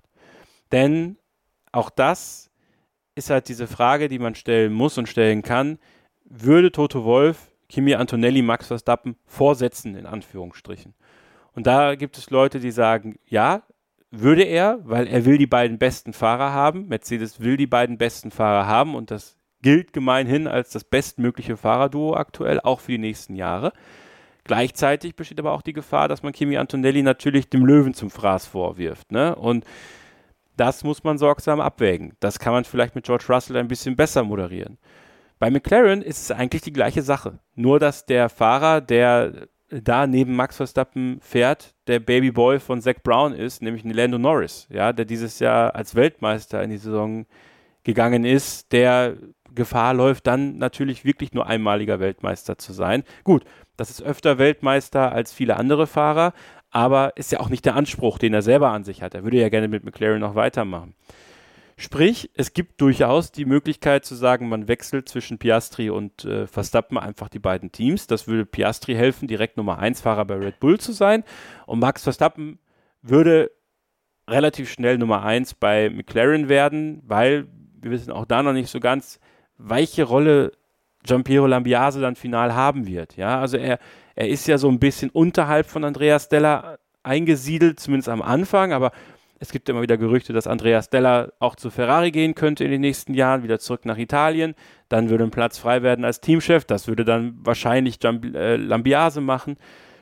Denn auch das ist halt diese Frage, die man stellen muss und stellen kann, würde Toto Wolff Kimi Antonelli Max Verstappen vorsetzen, in Anführungsstrichen. Und da gibt es Leute, die sagen, ja, würde er, weil er will die beiden besten Fahrer haben. Mercedes will die beiden besten Fahrer haben und das gilt gemeinhin als das bestmögliche Fahrerduo aktuell, auch für die nächsten Jahre. Gleichzeitig besteht aber auch die Gefahr, dass man Kimi Antonelli natürlich dem Löwen zum Fraß vorwirft, ne? Und das muss man sorgsam abwägen. Das kann man vielleicht mit George Russell ein bisschen besser moderieren. Bei McLaren ist es eigentlich die gleiche Sache. Nur, dass der Fahrer, der da neben Max Verstappen fährt, der Babyboy von Zak Brown ist, nämlich Lando Norris, ja, der dieses Jahr als Weltmeister in die Saison gegangen ist, der Gefahr läuft, dann natürlich wirklich nur einmaliger Weltmeister zu sein. Gut, das ist öfter Weltmeister als viele andere Fahrer, aber ist ja auch nicht der Anspruch, den er selber an sich hat. Er würde ja gerne mit McLaren noch weitermachen. Sprich, es gibt durchaus die Möglichkeit zu sagen, man wechselt zwischen Piastri und äh, Verstappen einfach die beiden Teams. Das würde Piastri helfen, direkt Nummer eins Fahrer bei Red Bull zu sein. Und Max Verstappen würde relativ schnell Nummer eins bei McLaren werden, weil wir wissen auch da noch nicht so ganz, welche Rolle Giampiero Lambiase dann final haben wird. Ja, also er, er ist ja so ein bisschen unterhalb von Andrea Stella eingesiedelt, zumindest am Anfang, aber es gibt immer wieder Gerüchte, dass Andrea Stella auch zu Ferrari gehen könnte in den nächsten Jahren, wieder zurück nach Italien. Dann würde ein Platz frei werden als Teamchef. Das würde dann wahrscheinlich Giamb- äh, Lambiase machen.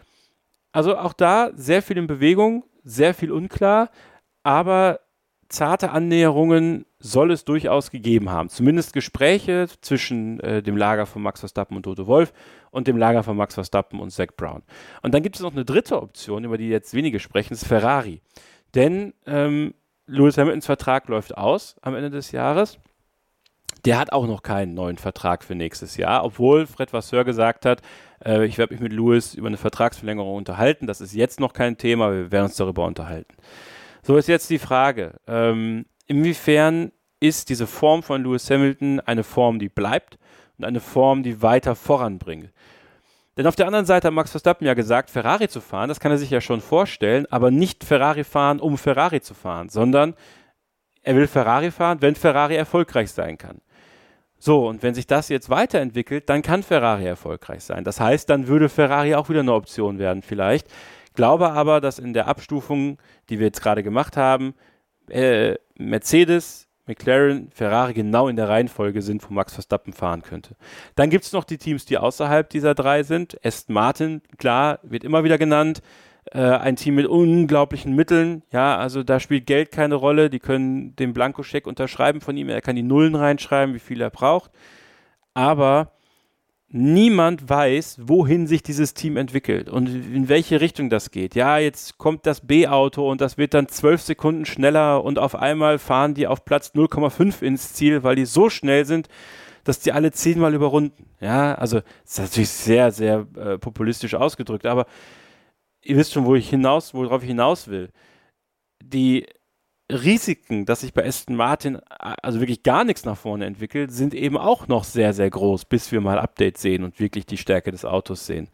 Also auch da sehr viel in Bewegung, sehr viel unklar, aber zarte Annäherungen soll es durchaus gegeben haben. Zumindest Gespräche zwischen äh, dem Lager von Max Verstappen und Toto Wolff und dem Lager von Max Verstappen und Zak Brown. Und dann gibt es noch eine dritte Option, über die jetzt wenige sprechen, das ist Ferrari. Denn ähm, Lewis Hamiltons Vertrag läuft aus am Ende des Jahres. Der hat auch noch keinen neuen Vertrag für nächstes Jahr, obwohl Fred Vasseur gesagt hat, äh, ich werde mich mit Lewis über eine Vertragsverlängerung unterhalten. Das ist jetzt noch kein Thema, wir werden uns darüber unterhalten. So ist jetzt die Frage, ähm, inwiefern ist diese Form von Lewis Hamilton eine Form, die bleibt und eine Form, die weiter voranbringt? Denn auf der anderen Seite hat Max Verstappen ja gesagt, Ferrari zu fahren, das kann er sich ja schon vorstellen, aber nicht Ferrari fahren, um Ferrari zu fahren, sondern er will Ferrari fahren, wenn Ferrari erfolgreich sein kann. So, und wenn sich das jetzt weiterentwickelt, dann kann Ferrari erfolgreich sein. Das heißt, dann würde Ferrari auch wieder eine Option werden vielleicht. Glaube aber, dass in der Abstufung, die wir jetzt gerade gemacht haben, äh, Mercedes, McLaren, Ferrari genau in der Reihenfolge sind, wo Max Verstappen fahren könnte. Dann gibt es noch die Teams, die außerhalb dieser drei sind. Aston Martin, klar, wird immer wieder genannt. Äh, ein Team mit unglaublichen Mitteln. Ja, also da spielt Geld keine Rolle. Die können den Blankoscheck unterschreiben von ihm. Er kann die Nullen reinschreiben, wie viel er braucht. aber niemand weiß, wohin sich dieses Team entwickelt und in welche Richtung das geht. Ja, jetzt kommt das B-Auto und das wird dann zwölf Sekunden schneller und auf einmal fahren die auf Platz null Komma fünf ins Ziel, weil die so schnell sind, dass die alle zehnmal überrunden. Ja, also das ist natürlich sehr, sehr äh, populistisch ausgedrückt, aber ihr wisst schon, wo ich hinaus, worauf ich hinaus will. Die Risiken, dass sich bei Aston Martin also wirklich gar nichts nach vorne entwickelt, sind eben auch noch sehr, sehr groß, bis wir mal Updates sehen und wirklich die Stärke des Autos sehen.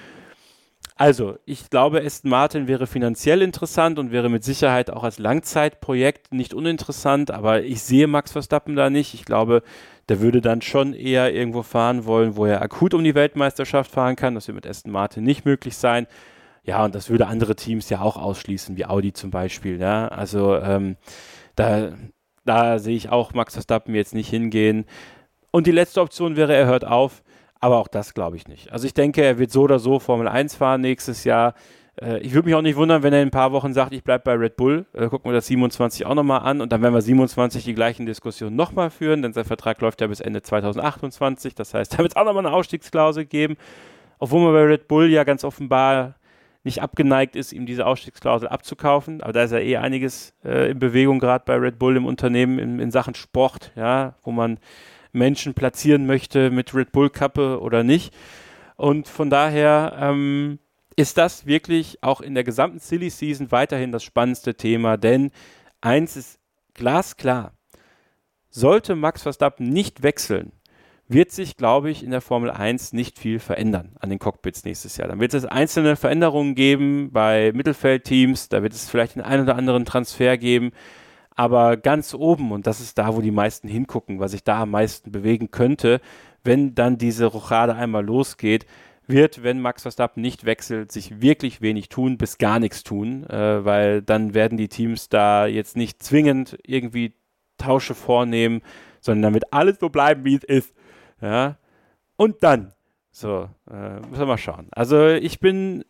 Also, ich glaube, Aston Martin wäre finanziell interessant und wäre mit Sicherheit auch als Langzeitprojekt nicht uninteressant, aber ich sehe Max Verstappen da nicht. Ich glaube, der würde dann schon eher irgendwo fahren wollen, wo er akut um die Weltmeisterschaft fahren kann. Das wird mit Aston Martin nicht möglich sein. Ja, und das würde andere Teams ja auch ausschließen, wie Audi zum Beispiel. Ja? Also ähm, da, da sehe ich auch Max Verstappen jetzt nicht hingehen. Und die letzte Option wäre, er hört auf. Aber auch das glaube ich nicht. Also ich denke, er wird so oder so Formel eins fahren nächstes Jahr. Äh, ich würde mich auch nicht wundern, wenn er in ein paar Wochen sagt, ich bleibe bei Red Bull. Äh, gucken wir das siebenundzwanzig auch nochmal an. Und dann werden wir siebenundzwanzig die gleichen Diskussionen nochmal führen, denn sein Vertrag läuft ja bis Ende zweitausendachtundzwanzig. Das heißt, da wird es auch nochmal eine Ausstiegsklausel geben. Obwohl man bei Red Bull ja ganz offenbar nicht abgeneigt ist, ihm diese Ausstiegsklausel abzukaufen. Aber da ist ja eh einiges äh, in Bewegung, gerade bei Red Bull im Unternehmen in, in Sachen Sport, ja, wo man Menschen platzieren möchte mit Red Bull-Kappe oder nicht. Und von daher ähm, ist das wirklich auch in der gesamten Silly Season weiterhin das spannendste Thema, denn eins ist glasklar: Sollte Max Verstappen nicht wechseln, wird sich, glaube ich, in der Formel eins nicht viel verändern an den Cockpits nächstes Jahr. Dann wird es einzelne Veränderungen geben bei Mittelfeldteams, da wird es vielleicht den einen oder anderen Transfer geben, aber ganz oben, und das ist da, wo die meisten hingucken, was sich da am meisten bewegen könnte, wenn dann diese Rochade einmal losgeht, wird, wenn Max Verstappen nicht wechselt, sich wirklich wenig tun, bis gar nichts tun, äh, weil dann werden die Teams da jetzt nicht zwingend irgendwie Tausche vornehmen, sondern dann wird alles so bleiben, wie es ist. Ja, und dann, so, äh, müssen wir mal schauen. Also ich bin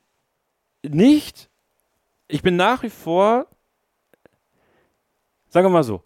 nicht, ich bin nach wie vor, sagen wir mal so,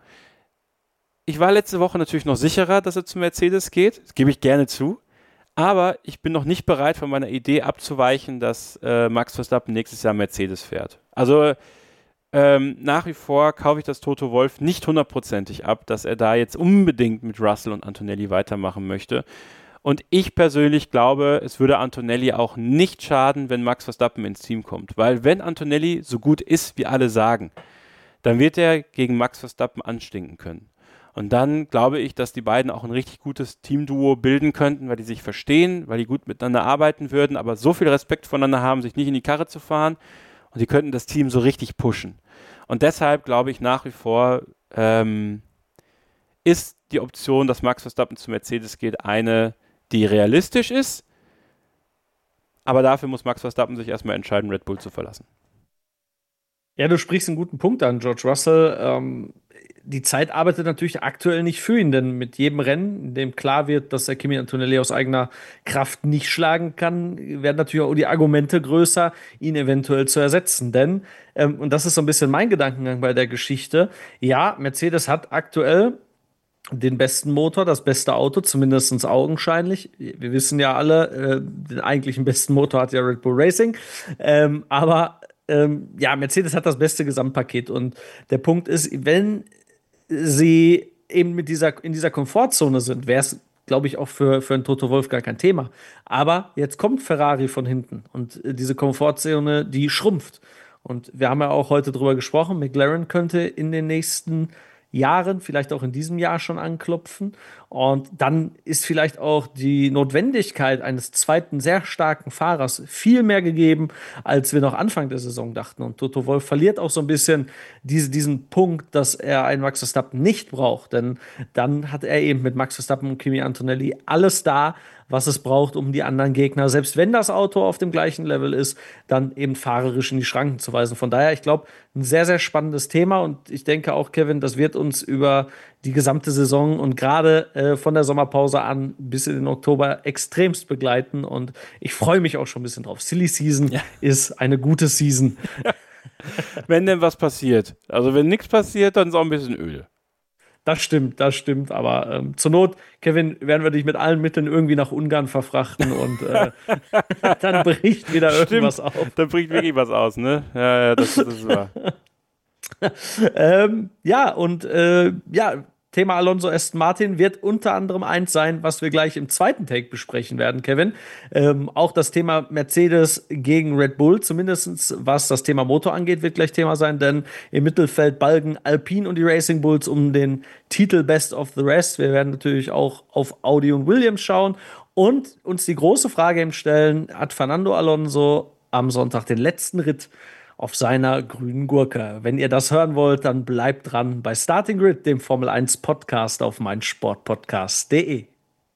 ich war letzte Woche natürlich noch sicherer, dass er zu Mercedes geht, das gebe ich gerne zu, aber ich bin noch nicht bereit, von meiner Idee abzuweichen, dass äh, Max Verstappen nächstes Jahr Mercedes fährt. Also ähm, nach wie vor kaufe ich das Toto Wolff nicht hundertprozentig ab, dass er da jetzt unbedingt mit Russell und Antonelli weitermachen möchte. Und ich persönlich glaube, es würde Antonelli auch nicht schaden, wenn Max Verstappen ins Team kommt. Weil wenn Antonelli so gut ist, wie alle sagen, dann wird er gegen Max Verstappen anstinken können. Und dann glaube ich, dass die beiden auch ein richtig gutes Teamduo bilden könnten, weil die sich verstehen, weil die gut miteinander arbeiten würden, aber so viel Respekt voneinander haben, sich nicht in die Karre zu fahren. Und die könnten das Team so richtig pushen. Und deshalb glaube ich nach wie vor, ähm, ist die Option, dass Max Verstappen zu Mercedes geht, eine, die realistisch ist. Aber dafür muss Max Verstappen sich erstmal entscheiden, Red Bull zu verlassen. Ja, du sprichst einen guten Punkt an, George Russell. Ähm, die Zeit arbeitet natürlich aktuell nicht für ihn, denn mit jedem Rennen, in dem klar wird, dass er Kimi Antonelli aus eigener Kraft nicht schlagen kann, werden natürlich auch die Argumente größer, ihn eventuell zu ersetzen. Denn, ähm, und das ist so ein bisschen mein Gedankengang bei der Geschichte, ja, Mercedes hat aktuell den besten Motor, das beste Auto, zumindest augenscheinlich. Wir wissen ja alle, äh, den eigentlichen besten Motor hat ja Red Bull Racing. Ähm, aber ähm, ja, Mercedes hat das beste Gesamtpaket. Und der Punkt ist, wenn sie eben mit dieser, in dieser Komfortzone sind, wäre es, glaube ich, auch für, für einen Toto Wolff gar kein Thema. Aber jetzt kommt Ferrari von hinten und äh, diese Komfortzone, die schrumpft. Und wir haben ja auch heute drüber gesprochen, McLaren könnte in den nächsten Jahren, vielleicht auch in diesem Jahr schon anklopfen. Und dann ist vielleicht auch die Notwendigkeit eines zweiten sehr starken Fahrers viel mehr gegeben, als wir noch Anfang der Saison dachten. Und Toto Wolff verliert auch so ein bisschen diese, diesen Punkt, dass er einen Max Verstappen nicht braucht. Denn dann hat er eben mit Max Verstappen und Kimi Antonelli alles da, was es braucht, um die anderen Gegner, selbst wenn das Auto auf dem gleichen Level ist, dann eben fahrerisch in die Schranken zu weisen. Von daher, ich glaube, ein sehr, sehr spannendes Thema und ich denke auch, Kevin, das wird uns über die gesamte Saison und gerade äh, von der Sommerpause an bis in den Oktober extremst begleiten und ich freue mich auch schon ein bisschen drauf. Silly Season ja. ist eine gute Season. Wenn denn was passiert. Also wenn nichts passiert, dann ist auch ein bisschen öde. Das stimmt, das stimmt. Aber ähm, zur Not, Kevin, werden wir dich mit allen Mitteln irgendwie nach Ungarn verfrachten und äh, dann bricht wieder Stimmt, irgendwas auf. Dann bricht wirklich was aus, ne? Ja, ja, das, das ist wahr. ähm, ja, und äh, ja, Thema Alonso Aston Martin wird unter anderem eins sein, was wir gleich im zweiten Take besprechen werden, Kevin. Ähm, auch das Thema Mercedes gegen Red Bull, zumindest was das Thema Motor angeht, wird gleich Thema sein, denn im Mittelfeld balgen Alpine und die Racing Bulls um den Titel Best of the Rest. Wir werden natürlich auch auf Audi und Williams schauen und uns die große Frage eben stellen, hat Fernando Alonso am Sonntag den letzten Ritt auf seiner grünen Gurke? Wenn ihr das hören wollt, dann bleibt dran bei Starting Grid, dem Formel eins Podcast auf meinsportpodcast punkt de.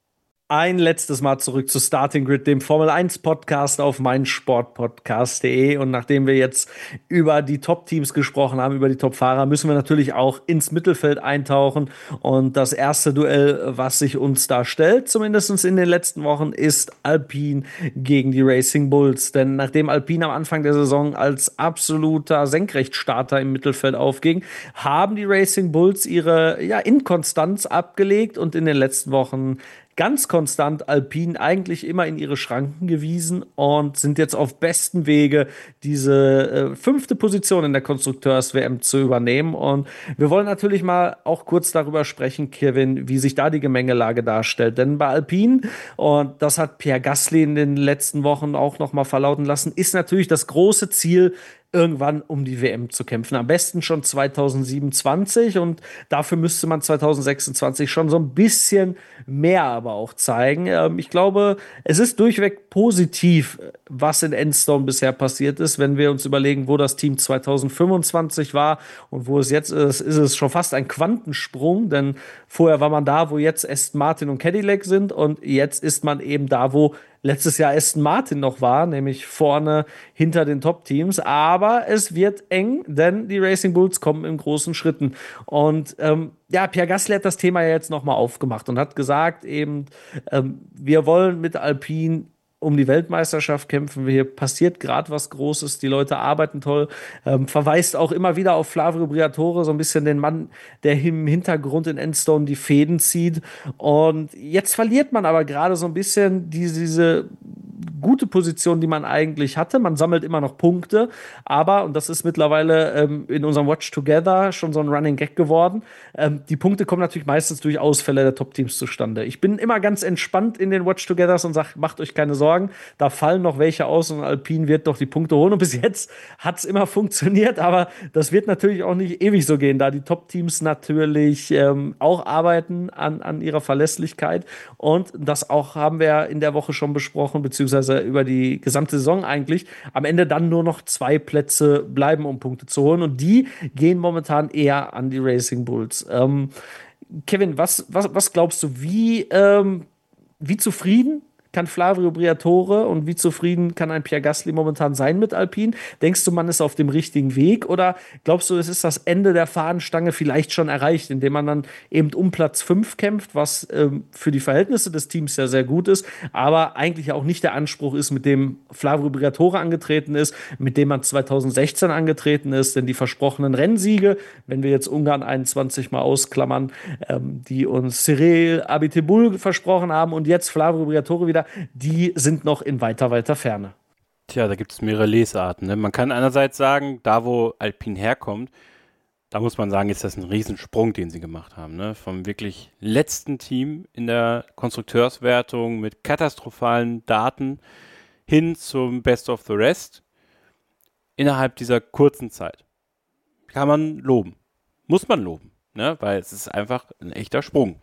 Ein letztes Mal zurück zu Starting Grid, dem Formel eins Podcast auf meinsportpodcast punkt de. Und nachdem wir jetzt über die Top-Teams gesprochen haben, über die Top-Fahrer, müssen wir natürlich auch ins Mittelfeld eintauchen. Und das erste Duell, was sich uns da stellt, zumindest in den letzten Wochen, ist Alpine gegen die Racing Bulls. Denn nachdem Alpine am Anfang der Saison als absoluter Senkrechtstarter im Mittelfeld aufging, haben die Racing Bulls ihre ja, Inkonstanz abgelegt und in den letzten Wochen ganz konstant Alpine eigentlich immer in ihre Schranken gewiesen und sind jetzt auf bestem Wege, diese äh, fünfte Position in der Konstrukteurs-W M zu übernehmen. Und wir wollen natürlich mal auch kurz darüber sprechen, Kevin, wie sich da die Gemengelage darstellt. Denn bei Alpine, und das hat Pierre Gasly in den letzten Wochen auch noch mal verlauten lassen, ist natürlich das große Ziel, irgendwann um die W M zu kämpfen. Am besten schon zwanzig siebenundzwanzig und dafür müsste man zwanzig sechsundzwanzig schon so ein bisschen mehr aber auch zeigen. Ähm, ich glaube, es ist durchweg positiv, was in Enstone bisher passiert ist. Wenn wir uns überlegen, wo das Team zwanzig fünfundzwanzig war und wo es jetzt ist, ist es schon fast ein Quantensprung, denn vorher war man da, wo jetzt Aston Martin und Cadillac sind und jetzt ist man eben da, wo letztes Jahr Aston Martin noch war, nämlich vorne hinter den Top-Teams. Aber es wird eng, denn die Racing Bulls kommen in großen Schritten. Und ähm, ja, Pierre Gasly hat das Thema ja jetzt noch mal aufgemacht und hat gesagt eben, ähm, wir wollen mit Alpine um die Weltmeisterschaft kämpfen. Hier passiert gerade was Großes, die Leute arbeiten toll, ähm, verweist auch immer wieder auf Flavio Briatore, so ein bisschen den Mann, der im Hintergrund in Enstone die Fäden zieht. Und jetzt verliert man aber gerade so ein bisschen diese, diese gute Position, die man eigentlich hatte. Man sammelt immer noch Punkte, aber, und das ist mittlerweile ähm, in unserem Watch Together schon so ein Running Gag geworden, ähm, die Punkte kommen natürlich meistens durch Ausfälle der Top-Teams zustande. Ich bin immer ganz entspannt in den Watch Togethers und sage, macht euch keine Sorgen, da fallen noch welche aus und Alpine wird doch die Punkte holen. Und bis jetzt hat es immer funktioniert, aber das wird natürlich auch nicht ewig so gehen, da die Top-Teams natürlich ähm, auch arbeiten an, an ihrer Verlässlichkeit. Und das auch haben wir in der Woche schon besprochen, beziehungsweise über die gesamte Saison eigentlich, am Ende dann nur noch zwei Plätze bleiben, um Punkte zu holen. Und die gehen momentan eher an die Racing Bulls. Ähm, Kevin, was, was, was glaubst du, wie, ähm, wie zufrieden kann Flavio Briatore und wie zufrieden kann ein Pierre Gasly momentan sein mit Alpine? Denkst du, man ist auf dem richtigen Weg oder glaubst du, es ist das Ende der Fahnenstange vielleicht schon erreicht, indem man dann eben um Platz fünf kämpft, was ähm, für die Verhältnisse des Teams ja sehr gut ist, aber eigentlich auch nicht der Anspruch ist, mit dem Flavio Briatore angetreten ist, mit dem man zwanzig sechzehn angetreten ist, denn die versprochenen Rennsiege, wenn wir jetzt Ungarn einundzwanzig mal ausklammern, ähm, die uns Cyril Abiteboul versprochen haben und jetzt Flavio Briatore wieder, die sind noch in weiter, weiter Ferne. Tja, da gibt es mehrere Lesarten. Ne? Man kann einerseits sagen, da wo Alpine herkommt, da muss man sagen, ist das ein Riesensprung, den sie gemacht haben. Ne? Vom wirklich letzten Team in der Konstrukteurswertung mit katastrophalen Daten hin zum Best of the Rest innerhalb dieser kurzen Zeit. Kann man loben. Muss man loben, ne? Weil es ist einfach ein echter Sprung.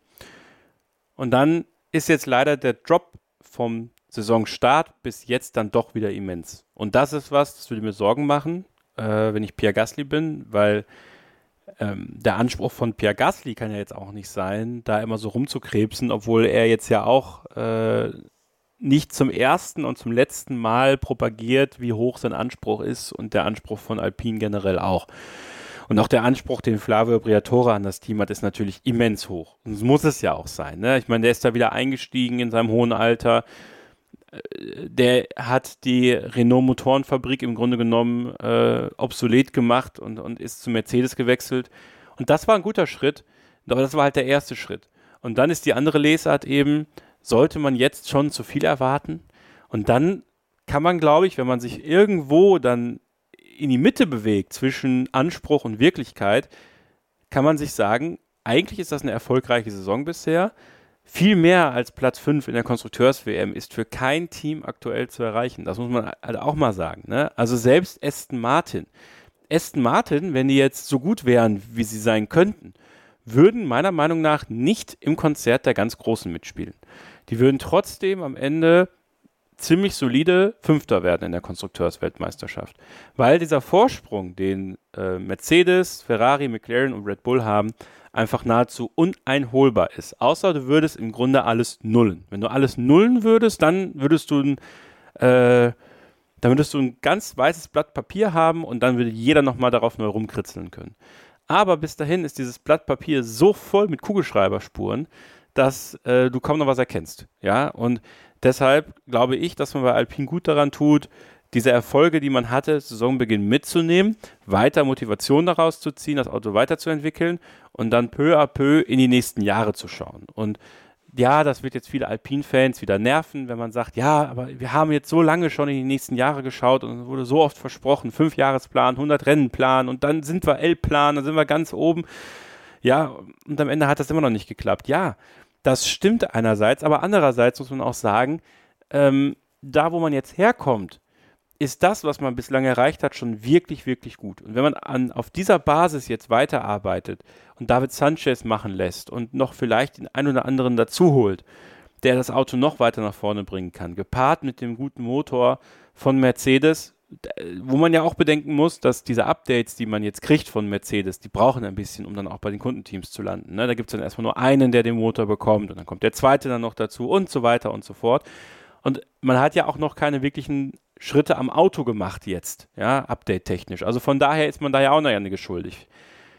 Und dann ist jetzt leider der Drop vom Saisonstart bis jetzt dann doch wieder immens. Und das ist was, das würde mir Sorgen machen, äh, wenn ich Pierre Gasly bin, weil ähm, der Anspruch von Pierre Gasly kann ja jetzt auch nicht sein, da immer so rumzukrebsen, obwohl er jetzt ja auch äh, nicht zum ersten und zum letzten Mal propagiert, wie hoch sein Anspruch ist und der Anspruch von Alpine generell auch. Und auch der Anspruch, den Flavio Briatore an das Team hat, ist natürlich immens hoch. Und das muss es ja auch sein. Ne? Ich meine, der ist da wieder eingestiegen in seinem hohen Alter. Der hat die Renault-Motorenfabrik im Grunde genommen äh, obsolet gemacht und, und ist zu Mercedes gewechselt. Und das war ein guter Schritt. Aber das war halt der erste Schritt. Und dann ist die andere Lesart eben, sollte man jetzt schon zu viel erwarten? Und dann kann man, glaube ich, wenn man sich irgendwo dann in die Mitte bewegt zwischen Anspruch und Wirklichkeit, kann man sich sagen, eigentlich ist das eine erfolgreiche Saison bisher. Viel mehr als Platz fünf in der Konstrukteurs-W M ist für kein Team aktuell zu erreichen. Das muss man halt auch mal sagen. Ne? Also selbst Aston Martin. Aston Martin, wenn die jetzt so gut wären, wie sie sein könnten, würden meiner Meinung nach nicht im Konzert der ganz Großen mitspielen. Die würden trotzdem am Ende ziemlich solide Fünfter werden in der Konstrukteursweltmeisterschaft. Weil dieser Vorsprung, den äh, Mercedes, Ferrari, McLaren und Red Bull haben, einfach nahezu uneinholbar ist. Außer du würdest im Grunde alles nullen. Wenn du alles nullen würdest, dann würdest du ein, äh, dann würdest du ein ganz weißes Blatt Papier haben und dann würde jeder nochmal darauf neu rumkritzeln können. Aber bis dahin ist dieses Blatt Papier so voll mit Kugelschreiberspuren, dass äh, du kaum noch was erkennst. Ja, und deshalb glaube ich, dass man bei Alpine gut daran tut, diese Erfolge, die man hatte, Saisonbeginn mitzunehmen, weiter Motivation daraus zu ziehen, das Auto weiterzuentwickeln und dann peu à peu in die nächsten Jahre zu schauen. Und ja, das wird jetzt viele Alpine-Fans wieder nerven, wenn man sagt, ja, aber wir haben jetzt so lange schon in die nächsten Jahre geschaut und es wurde so oft versprochen, Fünfjahresplan, hundert Rennenplan und dann sind wir L-Plan, dann sind wir ganz oben. Ja, und am Ende hat das immer noch nicht geklappt. Ja, das stimmt einerseits, aber andererseits muss man auch sagen, ähm, da wo man jetzt herkommt, ist das, was man bislang erreicht hat, schon wirklich, wirklich gut. Und wenn man an, auf dieser Basis jetzt weiterarbeitet und David Sanchez machen lässt und noch vielleicht den einen oder anderen dazu holt, der das Auto noch weiter nach vorne bringen kann, gepaart mit dem guten Motor von Mercedes, wo man ja auch bedenken muss, dass diese Updates, die man jetzt kriegt von Mercedes, die brauchen ein bisschen, um dann auch bei den Kundenteams zu landen. Ne? Da gibt es dann erstmal nur einen, der den Motor bekommt und dann kommt der zweite dann noch dazu und so weiter und so fort. Und man hat ja auch noch keine wirklichen Schritte am Auto gemacht jetzt, ja, update-technisch. Also von daher ist man da ja auch noch einiges schuldig.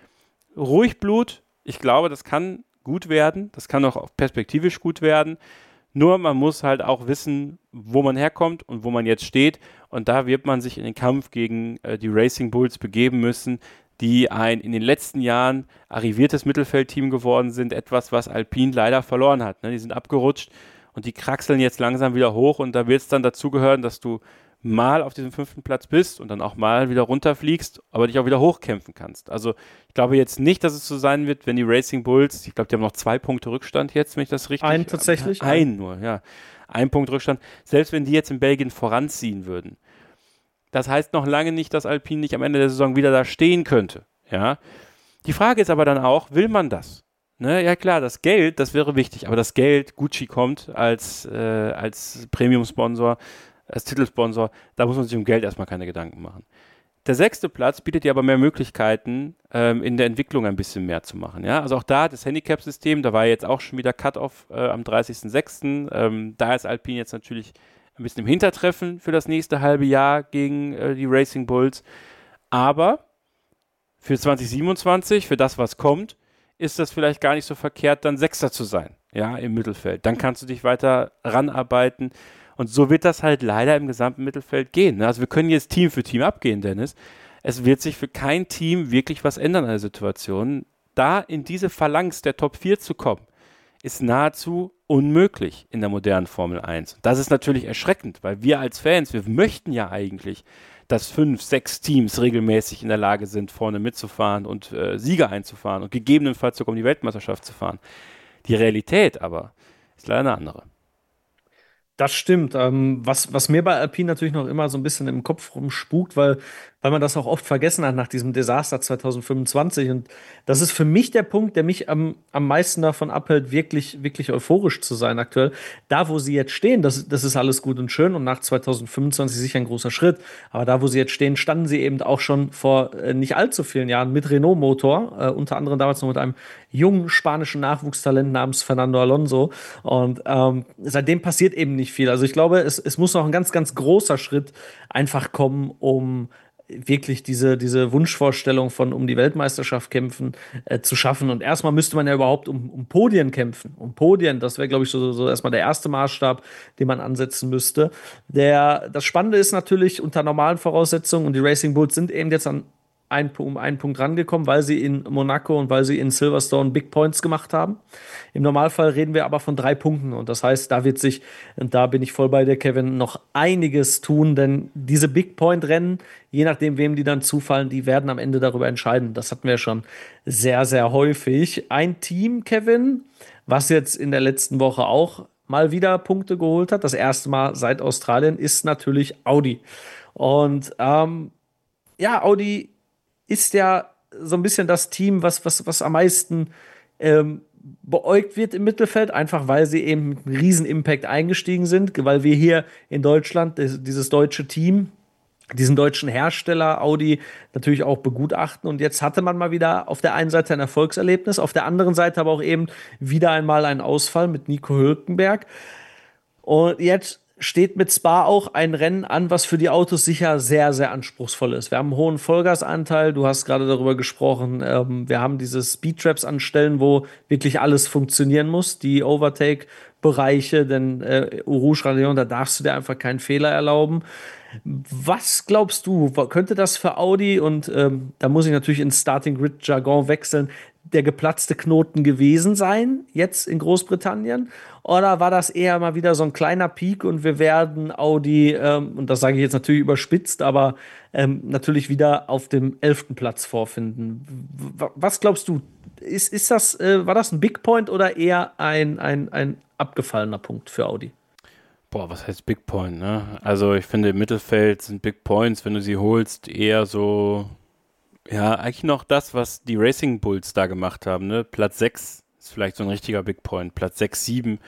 Ruhig Blut, ich glaube, das kann gut werden, das kann auch perspektivisch gut werden, nur man muss halt auch wissen, wo man herkommt und wo man jetzt steht und da wird man sich in den Kampf gegen äh, die Racing Bulls begeben müssen, die ein in den letzten Jahren arriviertes Mittelfeldteam geworden sind, etwas, was Alpine leider verloren hat. Ne? Die sind abgerutscht und die kraxeln jetzt langsam wieder hoch und da wird es dann dazugehören, dass du mal auf diesem fünften Platz bist und dann auch mal wieder runterfliegst, aber dich auch wieder hochkämpfen kannst. Also ich glaube jetzt nicht, dass es so sein wird, wenn die Racing Bulls, ich glaube, die haben noch zwei Punkte Rückstand jetzt, wenn ich das richtig... Ein tatsächlich? Ein nur, ja. Ein Punkt Rückstand. Selbst wenn die jetzt in Belgien voranziehen würden. Das heißt noch lange nicht, dass Alpine nicht am Ende der Saison wieder da stehen könnte. Ja. Die Frage ist aber dann auch, will man das? Ne, ja klar, das Geld, das wäre wichtig, aber das Geld, Gucci kommt als, äh, als Premium-Sponsor, als Titelsponsor, da muss man sich um Geld erstmal keine Gedanken machen. Der sechste Platz bietet dir aber mehr Möglichkeiten, ähm, in der Entwicklung ein bisschen mehr zu machen. Ja? Also auch da das Handicap-System, da war jetzt auch schon wieder Cut-Off äh, am dreißigsten sechsten Ähm, da ist Alpine jetzt natürlich ein bisschen im Hintertreffen für das nächste halbe Jahr gegen äh, die Racing Bulls. Aber für zwanzig siebenundzwanzig, für das, was kommt, ist das vielleicht gar nicht so verkehrt, dann Sechster zu sein, ja, im Mittelfeld. Dann kannst du dich weiter ranarbeiten. Und so wird das halt leider im gesamten Mittelfeld gehen. Also wir können jetzt Team für Team abgehen, Dennis. Es wird sich für kein Team wirklich was ändern an der Situation. Da in diese Phalanx der Top vier zu kommen, ist nahezu unmöglich in der modernen Formel eins. Das ist natürlich erschreckend, weil wir als Fans, wir möchten ja eigentlich, dass fünf, sechs Teams regelmäßig in der Lage sind, vorne mitzufahren und äh, Sieger einzufahren und gegebenenfalls sogar um die Weltmeisterschaft zu fahren. Die Realität aber ist leider eine andere. Das stimmt. Ähm, was, was mir bei Alpine natürlich noch immer so ein bisschen im Kopf rumspukt, weil, weil man das auch oft vergessen hat nach diesem Desaster zwanzig fünfundzwanzig. Und das ist für mich der Punkt, der mich am, am meisten davon abhält, wirklich, wirklich euphorisch zu sein aktuell. Da, wo sie jetzt stehen, das, das ist alles gut und schön und nach zwanzig fünfundzwanzig sicher ein großer Schritt. Aber da, wo sie jetzt stehen, standen sie eben auch schon vor äh, nicht allzu vielen Jahren mit Renault-Motor, äh, unter anderem damals noch mit einem jungen spanischen Nachwuchstalent namens Fernando Alonso. Und ähm, seitdem passiert eben nicht viel. Also ich glaube, es, es muss noch ein ganz, ganz großer Schritt einfach kommen, um wirklich diese, diese Wunschvorstellung von um die Weltmeisterschaft kämpfen äh, zu schaffen. Und erstmal müsste man ja überhaupt um, um Podien kämpfen. Um Podien, das wäre, glaube ich, so, so erstmal der erste Maßstab, den man ansetzen müsste. Der, das Spannende ist natürlich unter normalen Voraussetzungen, und die Racing Bulls sind eben jetzt an ein, um einen Punkt rangekommen, weil sie in Monaco und weil sie in Silverstone Big Points gemacht haben. Im Normalfall reden wir aber von drei Punkten und das heißt, da wird sich, und da bin ich voll bei dir, Kevin, noch einiges tun, denn diese Big Point-Rennen, je nachdem, wem die dann zufallen, die werden am Ende darüber entscheiden. Das hatten wir schon sehr, sehr häufig. Ein Team, Kevin, was jetzt in der letzten Woche auch mal wieder Punkte geholt hat, das erste Mal seit Australien, ist natürlich Audi. Und ähm, ja, Audi ist ja so ein bisschen das Team, was, was, was am meisten ähm, beäugt wird im Mittelfeld, einfach weil sie eben mit einem riesen Impact eingestiegen sind, weil wir hier in Deutschland dieses deutsche Team, diesen deutschen Hersteller Audi natürlich auch begutachten. Und jetzt hatte man mal wieder auf der einen Seite ein Erfolgserlebnis, auf der anderen Seite aber auch eben wieder einmal einen Ausfall mit Nico Hülkenberg. Und jetzt steht mit Spa auch ein Rennen an, was für die Autos sicher sehr, sehr anspruchsvoll ist. Wir haben einen hohen Vollgasanteil, du hast gerade darüber gesprochen. Ähm, wir haben diese Speedtraps an Stellen, wo wirklich alles funktionieren muss, die Overtake-Bereiche, denn äh, Rouge Radion, da darfst du dir einfach keinen Fehler erlauben. Was glaubst du, könnte das für Audi, und ähm, da muss ich natürlich ins Starting Grid Jargon wechseln, der geplatzte Knoten gewesen sein, jetzt in Großbritannien? Oder war das eher mal wieder so ein kleiner Peak und wir werden Audi, ähm, und das sage ich jetzt natürlich überspitzt, aber ähm, natürlich wieder auf dem elften Platz vorfinden? W- was glaubst du, ist, ist das, äh, war das ein Big Point oder eher ein, ein, ein abgefallener Punkt für Audi? Boah, was heißt Big Point, ne? Also ich finde, im Mittelfeld sind Big Points, wenn du sie holst, eher so, ja, eigentlich noch das, was die Racing Bulls da gemacht haben, ne? Platz sechs ist vielleicht so ein richtiger Big Point. Platz sechs, sieben,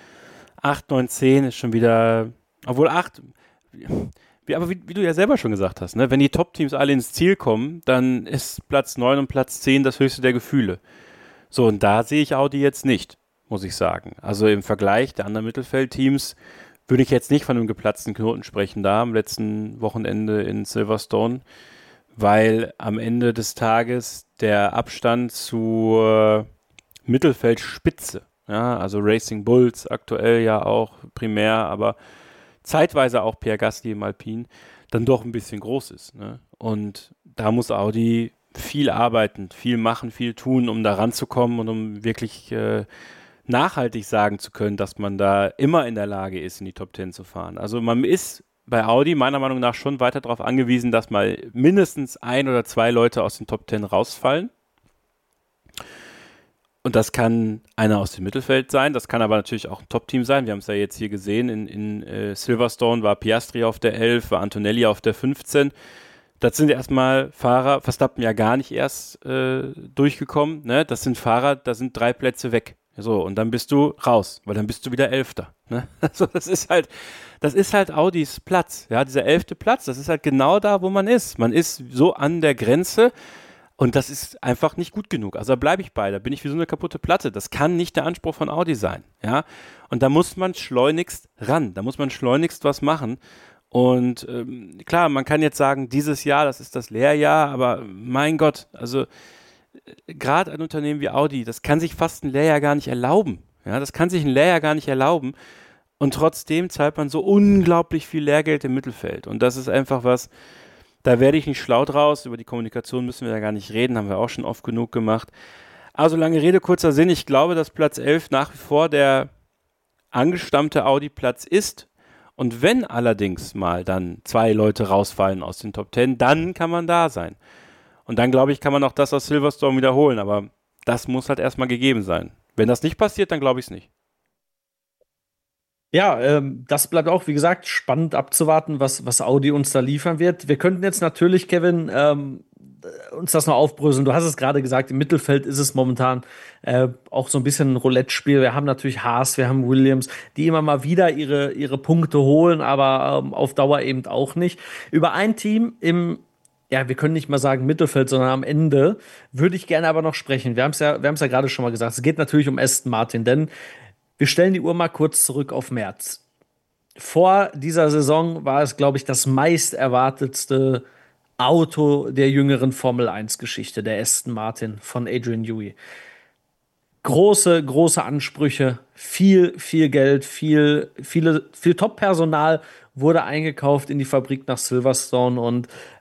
acht, neun, zehn ist schon wieder, obwohl acht, wie, aber wie, wie du ja selber schon gesagt hast, ne? Wenn die Top-Teams alle ins Ziel kommen, dann ist Platz neun und Platz zehn das höchste der Gefühle. So, und da sehe ich Audi jetzt nicht, muss ich sagen. Also im Vergleich der anderen Mittelfeldteams würde ich jetzt nicht von einem geplatzten Knoten sprechen, da am letzten Wochenende in Silverstone, weil am Ende des Tages der Abstand zur Mittelfeldspitze, ja, also Racing Bulls aktuell ja auch primär, aber zeitweise auch Pierre Gasly im Alpine, dann doch ein bisschen groß ist, ne? Und da muss Audi viel arbeiten, viel machen, viel tun, um da ranzukommen und um wirklich äh, nachhaltig sagen zu können, dass man da immer in der Lage ist, in die Top Ten zu fahren. Also man ist bei Audi meiner Meinung nach schon weiter darauf angewiesen, dass mal mindestens ein oder zwei Leute aus den Top Ten rausfallen. Und das kann einer aus dem Mittelfeld sein, das kann aber natürlich auch ein Top-Team sein. Wir haben es ja jetzt hier gesehen, in, in äh, Silverstone war Piastri auf der elf, war Antonelli auf der fünfzehn. Das sind erstmal Fahrer, Verstappen ja gar nicht erst äh, durchgekommen, ne? Das sind Fahrer, da sind drei Plätze weg. So, und dann bist du raus, weil dann bist du wieder Elfter. Ne? Also das ist halt, das ist halt Audis Platz, ja, dieser elfte Platz, das ist halt genau da, wo man ist. Man ist so an der Grenze und das ist einfach nicht gut genug. Also da bleibe ich bei, da bin ich wie so eine kaputte Platte. Das kann nicht der Anspruch von Audi sein, ja. Und da muss man schleunigst ran, da muss man schleunigst was machen. Und ähm, klar, man kann jetzt sagen, dieses Jahr, das ist das Lehrjahr, aber mein Gott, also gerade ein Unternehmen wie Audi, das kann sich fast ein Lehrjahr gar nicht erlauben. Ja, das kann sich ein Lehrjahr gar nicht erlauben. Und trotzdem zahlt man so unglaublich viel Lehrgeld im Mittelfeld. Und das ist einfach was, da werde ich nicht schlau draus. Über die Kommunikation müssen wir ja gar nicht reden, haben wir auch schon oft genug gemacht. Also lange Rede, kurzer Sinn. Ich glaube, dass Platz elf nach wie vor der angestammte Audi-Platz ist. Und wenn allerdings mal dann zwei Leute rausfallen aus den Top Ten, dann kann man da sein. Und dann, glaube ich, kann man auch das aus Silverstone wiederholen. Aber das muss halt erstmal gegeben sein. Wenn das nicht passiert, dann glaube ich es nicht. Ja, ähm, das bleibt auch, wie gesagt, spannend abzuwarten, was, was Audi uns da liefern wird. Wir könnten jetzt natürlich, Kevin, ähm, uns das noch aufbröseln. Du hast es gerade gesagt, im Mittelfeld ist es momentan äh, auch so ein bisschen ein Roulette-Spiel. Wir haben natürlich Haas, wir haben Williams, die immer mal wieder ihre, ihre Punkte holen, aber ähm, auf Dauer eben auch nicht. Über ein Team im Ja, wir können nicht mal sagen Mittelfeld, sondern am Ende würde ich gerne aber noch sprechen. Wir haben es ja, wir haben es ja gerade schon mal gesagt. Es geht natürlich um Aston Martin, denn wir stellen die Uhr mal kurz zurück auf März. Vor dieser Saison war es, glaube ich, das meist erwartetste Auto der jüngeren Formel eins Geschichte, der Aston Martin von Adrian Newey. Große, große Ansprüche, viel, viel Geld, viel, viele, viel Top-Personal wurde eingekauft in die Fabrik nach Silverstone und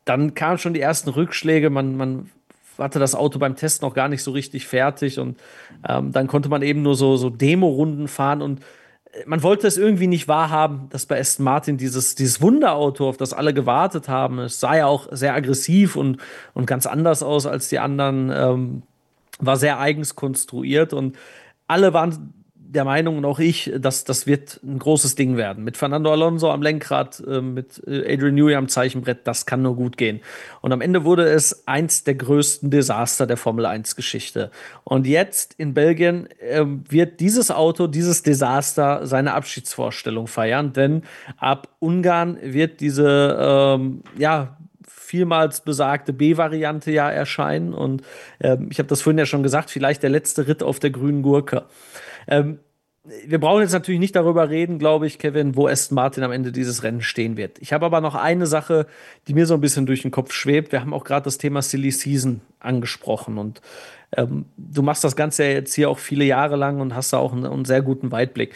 dann kamen schon die ersten Rückschläge, man, man hatte das Auto beim Test noch gar nicht so richtig fertig und ähm, dann konnte man eben nur so, so Demo-Runden fahren und man wollte es irgendwie nicht wahrhaben, dass bei Aston Martin dieses, dieses Wunderauto, auf das alle gewartet haben, es sah ja auch sehr aggressiv und, und ganz anders aus als die anderen, ähm, war sehr eigens konstruiert und alle waren der Meinung, und auch ich, dass das wird ein großes Ding werden. Mit Fernando Alonso am Lenkrad, äh, mit Adrian Newey am Zeichenbrett, das kann nur gut gehen. Und am Ende wurde es eins der größten Desaster der Formel eins Geschichte. Und jetzt in Belgien äh, wird dieses Auto, dieses Desaster seine Abschiedsvorstellung feiern, denn ab Ungarn wird diese, ähm, ja, vielmals besagte B-Variante ja erscheinen. Und äh, ich habe das vorhin ja schon gesagt, vielleicht der letzte Ritt auf der grünen Gurke. Ähm, wir brauchen jetzt natürlich nicht darüber reden, glaube ich, Kevin, wo Aston Martin am Ende dieses Rennen stehen wird. Ich habe aber noch eine Sache, die mir so ein bisschen durch den Kopf schwebt. Wir haben auch gerade das Thema Silly Season angesprochen und ähm, du machst das Ganze ja jetzt hier auch viele Jahre lang und hast da auch einen, einen sehr guten Weitblick.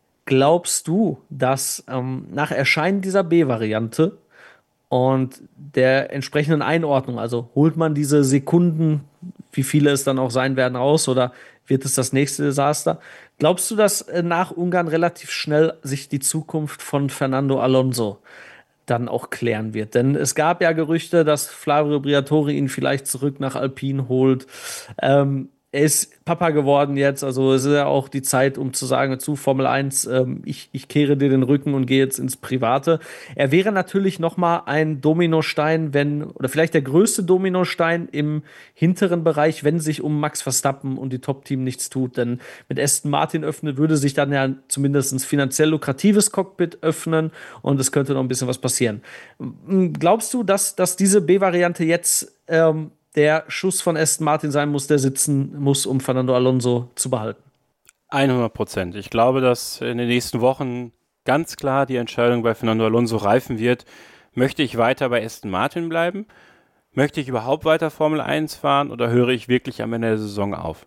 Glaubst du, dass ähm, nach Erscheinen dieser B-Variante und der entsprechenden Einordnung, also holt man diese Sekunden, wie viele es dann auch sein werden, raus oder wird es das nächste Desaster? Glaubst du, dass äh, nach Ungarn relativ schnell sich die Zukunft von Fernando Alonso dann auch klären wird? Denn es gab ja Gerüchte, dass Flavio Briatore ihn vielleicht zurück nach Alpine holt. Ähm, er ist Papa geworden jetzt, also es ist ja auch die Zeit, um zu sagen, zu Formel eins, ähm, ich, ich kehre dir den Rücken und gehe jetzt ins Private. Er wäre natürlich noch mal ein Dominostein, wenn, oder vielleicht der größte Dominostein im hinteren Bereich, wenn sich um Max Verstappen und die Top-Team nichts tut. Denn mit Aston Martin öffnet, würde sich dann ja zumindest ein finanziell lukratives Cockpit öffnen und es könnte noch ein bisschen was passieren. Glaubst du, dass, dass diese B-Variante jetzt ähm, der Schuss von Aston Martin sein muss, der sitzen muss, um Fernando Alonso zu behalten? hundert Prozent. Ich glaube, dass in den nächsten Wochen ganz klar die Entscheidung bei Fernando Alonso reifen wird. Möchte ich weiter bei Aston Martin bleiben? Möchte ich überhaupt weiter Formel eins fahren oder höre ich wirklich am Ende der Saison auf?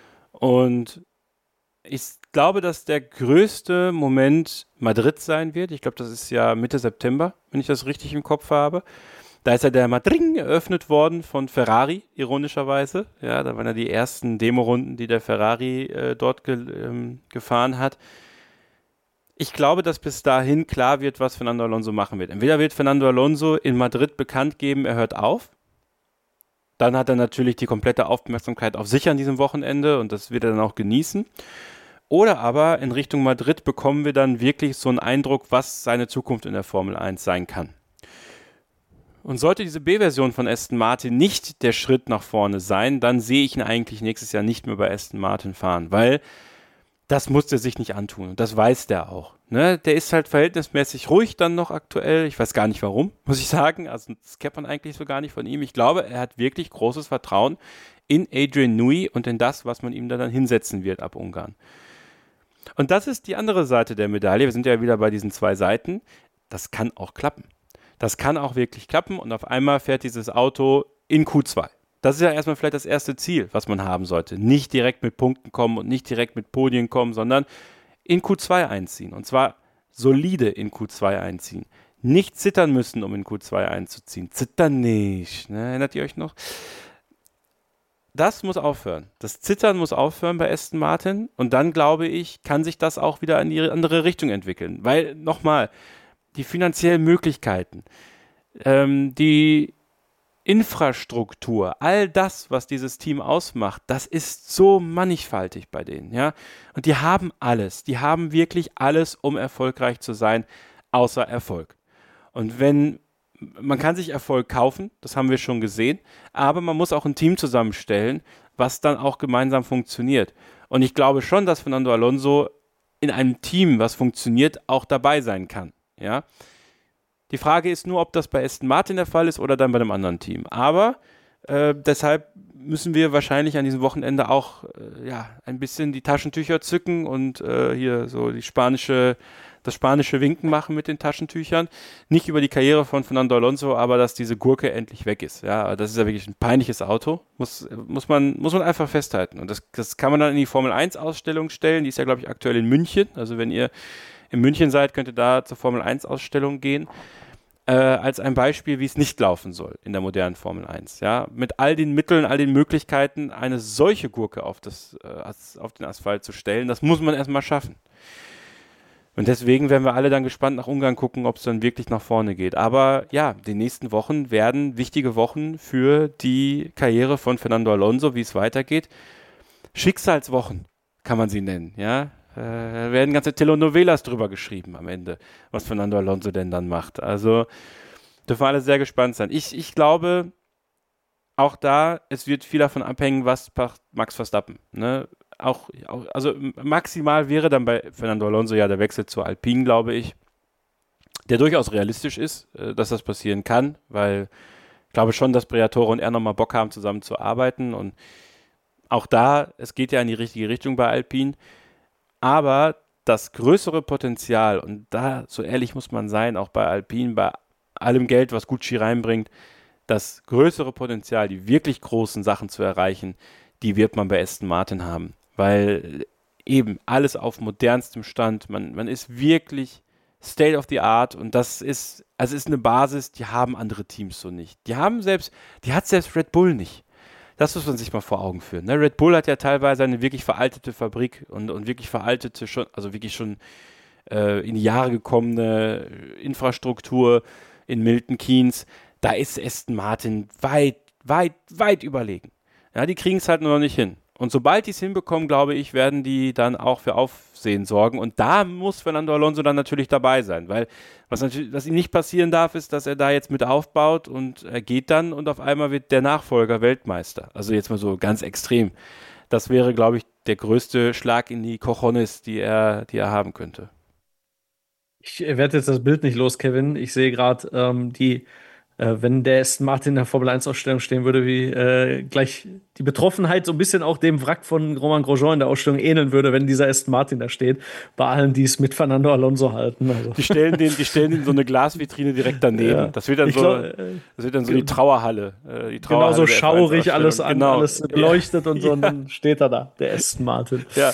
Und ich glaube, dass der größte Moment Madrid sein wird. Ich glaube, das ist ja Mitte September, wenn ich das richtig im Kopf habe. Da ist ja der Madrid eröffnet worden von Ferrari, ironischerweise. Ja, da waren ja die ersten Demorunden, die der Ferrari äh, dort ge ähm, gefahren hat. Ich glaube, dass bis dahin klar wird, was Fernando Alonso machen wird. Entweder wird Fernando Alonso in Madrid bekannt geben, er hört auf. Dann hat er natürlich die komplette Aufmerksamkeit auf sich an diesem Wochenende und das wird er dann auch genießen. Oder aber in Richtung Madrid bekommen wir dann wirklich so einen Eindruck, was seine Zukunft in der Formel eins sein kann. Und sollte diese B-Version von Aston Martin nicht der Schritt nach vorne sein, dann sehe ich ihn eigentlich nächstes Jahr nicht mehr bei Aston Martin fahren, weil das muss er sich nicht antun und das weiß der auch. Ne? Der ist halt verhältnismäßig ruhig dann noch aktuell. Ich weiß gar nicht warum, muss ich sagen. Also das kennt man eigentlich so gar nicht von ihm. Ich glaube, er hat wirklich großes Vertrauen in Adrian Newey und in das, was man ihm da dann hinsetzen wird ab Ungarn. Und das ist die andere Seite der Medaille. Wir sind ja wieder bei diesen zwei Seiten. Das kann auch klappen. Das kann auch wirklich klappen und auf einmal fährt dieses Auto in Q zwei. Das ist ja erstmal vielleicht das erste Ziel, was man haben sollte. Nicht direkt mit Punkten kommen und nicht direkt mit Podien kommen, sondern in Q zwei einziehen. Und zwar solide in Q zwei einziehen. Nicht zittern müssen, um in Q zwei einzuziehen. Zittern nicht. Ne? Erinnert ihr euch noch? Das muss aufhören. Das Zittern muss aufhören bei Aston Martin. Und dann, glaube ich, kann sich das auch wieder in die andere Richtung entwickeln. Weil, nochmal, die finanziellen Möglichkeiten, ähm, die Infrastruktur, all das, was dieses Team ausmacht, das ist so mannigfaltig bei denen, ja. Und die haben alles, die haben wirklich alles, um erfolgreich zu sein, außer Erfolg. Und wenn, man kann sich Erfolg kaufen, das haben wir schon gesehen, aber man muss auch ein Team zusammenstellen, was dann auch gemeinsam funktioniert. Und ich glaube schon, dass Fernando Alonso in einem Team, was funktioniert, auch dabei sein kann. Ja, die Frage ist nur, ob das bei Aston Martin der Fall ist oder dann bei einem anderen Team. Aber äh, deshalb müssen wir wahrscheinlich an diesem Wochenende auch äh, ja, ein bisschen die Taschentücher zücken und äh, hier so die spanische, das spanische Winken machen mit den Taschentüchern. Nicht über die Karriere von Fernando Alonso, aber dass diese Gurke endlich weg ist. Ja, das ist ja wirklich ein peinliches Auto. Muss, muss, man, muss man einfach festhalten. Und das, das kann man dann in die Formel eins Ausstellung stellen. Die ist ja, glaube ich, aktuell in München. Also wenn ihr in München seid, könnt ihr da zur Formel eins Ausstellung gehen. äh, als ein Beispiel, wie es nicht laufen soll in der modernen Formel eins. Ja? Mit all den Mitteln, all den Möglichkeiten, eine solche Gurke auf, das, äh, auf den Asphalt zu stellen, das muss man erstmal schaffen. Und deswegen werden wir alle dann gespannt nach Ungarn gucken, ob es dann wirklich nach vorne geht. Aber ja, die nächsten Wochen werden wichtige Wochen für die Karriere von Fernando Alonso, wie es weitergeht. Schicksalswochen kann man sie nennen, ja. Äh, da werden ganze Telenovelas drüber geschrieben am Ende, was Fernando Alonso denn dann macht. Also dürfen wir alle sehr gespannt sein. Ich, ich glaube, auch da, es wird viel davon abhängen, was macht Max Verstappen, ne? Auch, auch, also maximal wäre dann bei Fernando Alonso ja der Wechsel zur Alpine, glaube ich, der durchaus realistisch ist, äh, dass das passieren kann, weil ich glaube schon, dass Briatore und er nochmal Bock haben, zusammen zu arbeiten, und auch da, es geht ja in die richtige Richtung bei Alpine, aber das größere Potenzial, und da, so ehrlich muss man sein, auch bei Alpine, bei allem Geld, was Gucci reinbringt, das größere Potenzial, die wirklich großen Sachen zu erreichen, die wird man bei Aston Martin haben. Weil eben alles auf modernstem Stand, man, man ist wirklich State of the Art, und das ist, also ist eine Basis, die haben andere Teams so nicht. Die haben selbst, die hat selbst Red Bull nicht. Das muss man sich mal vor Augen führen. Ne? Red Bull hat ja teilweise eine wirklich veraltete Fabrik und, und wirklich veraltete, schon, also wirklich schon äh, in die Jahre gekommene Infrastruktur in Milton Keynes. Da ist Aston Martin weit, weit, weit überlegen. Ja, die kriegen es halt nur noch nicht hin. Und sobald die es hinbekommen, glaube ich, werden die dann auch für Aufsehen sorgen. Und da muss Fernando Alonso dann natürlich dabei sein, weil was natürlich, was ihm nicht passieren darf, ist, dass er da jetzt mit aufbaut und er geht dann und auf einmal wird der Nachfolger Weltmeister. Also jetzt mal so ganz extrem. Das wäre, glaube ich, der größte Schlag in die Cojones, die er, die er haben könnte. Ich werde jetzt das Bild nicht los, Kevin. Ich sehe gerade ähm, die Äh, wenn der Aston Martin in der Formel eins Ausstellung stehen würde, wie äh, gleich die Betroffenheit so ein bisschen auch dem Wrack von Romain Grosjean in der Ausstellung ähneln würde, wenn dieser Aston Martin da steht, bei allen, die es mit Fernando Alonso halten. Also. Die stellen den, die stellen den so eine Glasvitrine direkt daneben. Ja. Das wird dann so, glaub, das wird dann so die Trauerhalle. Äh, die Trauerhalle genau so schaurig, alles an, genau. alles beleuchtet, ja. Und so, und dann steht er da, der Aston Martin. Ja.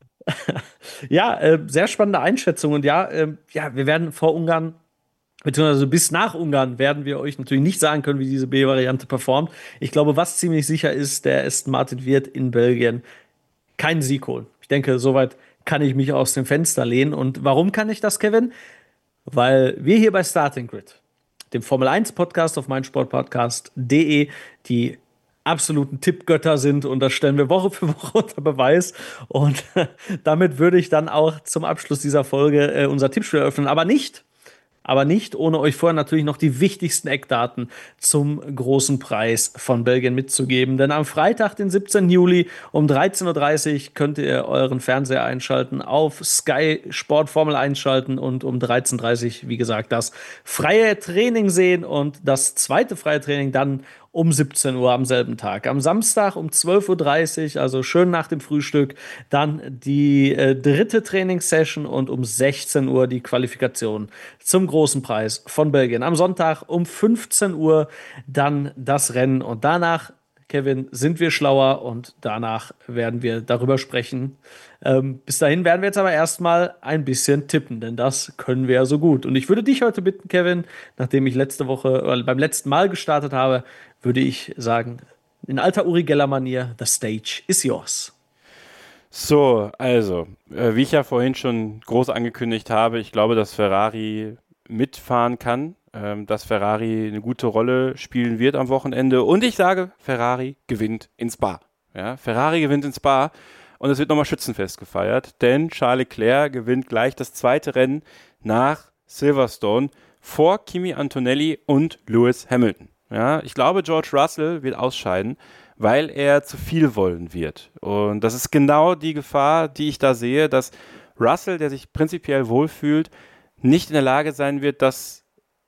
Ja, äh, sehr spannende Einschätzung. Und ja, äh, ja, wir werden vor Ungarn, beziehungsweise bis nach Ungarn, werden wir euch natürlich nicht sagen können, wie diese B-Variante performt. Ich glaube, was ziemlich sicher ist, der Aston Martin wird in Belgien keinen Sieg holen. Ich denke, soweit kann ich mich aus dem Fenster lehnen. Und warum kann ich das, Kevin? Weil wir hier bei Starting Grid, dem Formel eins Podcast auf meinsportpodcast punkt de, die absoluten Tippgötter sind, und das stellen wir Woche für Woche unter Beweis. Und damit würde ich dann auch zum Abschluss dieser Folge äh, unser Tippspiel eröffnen, aber nicht Aber nicht, ohne euch vorher natürlich noch die wichtigsten Eckdaten zum großen Preis von Belgien mitzugeben. Denn am Freitag, den siebzehnten Juli um dreizehn Uhr dreißig könnt ihr euren Fernseher einschalten, auf Sky Sport Formel einschalten und um dreizehn Uhr dreißig, wie gesagt, das freie Training sehen und das zweite freie Training dann um siebzehn Uhr am selben Tag. Am Samstag um zwölf Uhr dreißig, also schön nach dem Frühstück, dann die äh, dritte Trainingssession und um sechzehn Uhr die Qualifikation zum großen Preis von Belgien. Am Sonntag um fünfzehn Uhr dann das Rennen, und danach, Kevin, sind wir schlauer und danach werden wir darüber sprechen. Ähm, bis dahin werden wir jetzt aber erstmal ein bisschen tippen, denn das können wir ja so gut. Und ich würde dich heute bitten, Kevin, nachdem ich letzte Woche oder beim letzten Mal gestartet habe, würde ich sagen, in alter Uri Geller-Manier, the stage is yours. So, also, äh, wie ich ja vorhin schon groß angekündigt habe, ich glaube, dass Ferrari mitfahren kann, ähm, dass Ferrari eine gute Rolle spielen wird am Wochenende, und ich sage, Ferrari gewinnt in Spa. Ja, Ferrari gewinnt in Spa, und es wird nochmal Schützenfest gefeiert, denn Charles Leclerc gewinnt gleich das zweite Rennen nach Silverstone vor Kimi Antonelli und Lewis Hamilton. Ja, ich glaube, George Russell wird ausscheiden, weil er zu viel wollen wird. Und das ist genau die Gefahr, die ich da sehe, dass Russell, der sich prinzipiell wohlfühlt, nicht in der Lage sein wird, das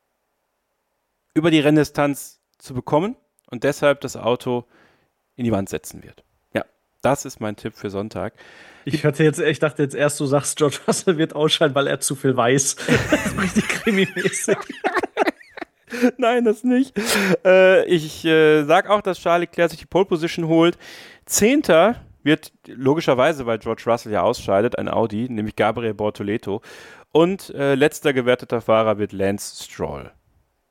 über die Renndistanz zu bekommen und deshalb das Auto in die Wand setzen wird. Ja, das ist mein Tipp für Sonntag. Ich hatte jetzt, ich dachte jetzt erst, du sagst, George Russell wird ausscheiden, weil er zu viel weiß. Das ist richtig krimimäßig. Nein, das nicht. Äh, ich äh, sag auch, dass Charles Leclerc sich die Pole Position holt. Zehnter wird logischerweise, weil George Russell ja ausscheidet, ein Audi, nämlich Gabriel Bortoleto. Und äh, letzter gewerteter Fahrer wird Lance Stroll.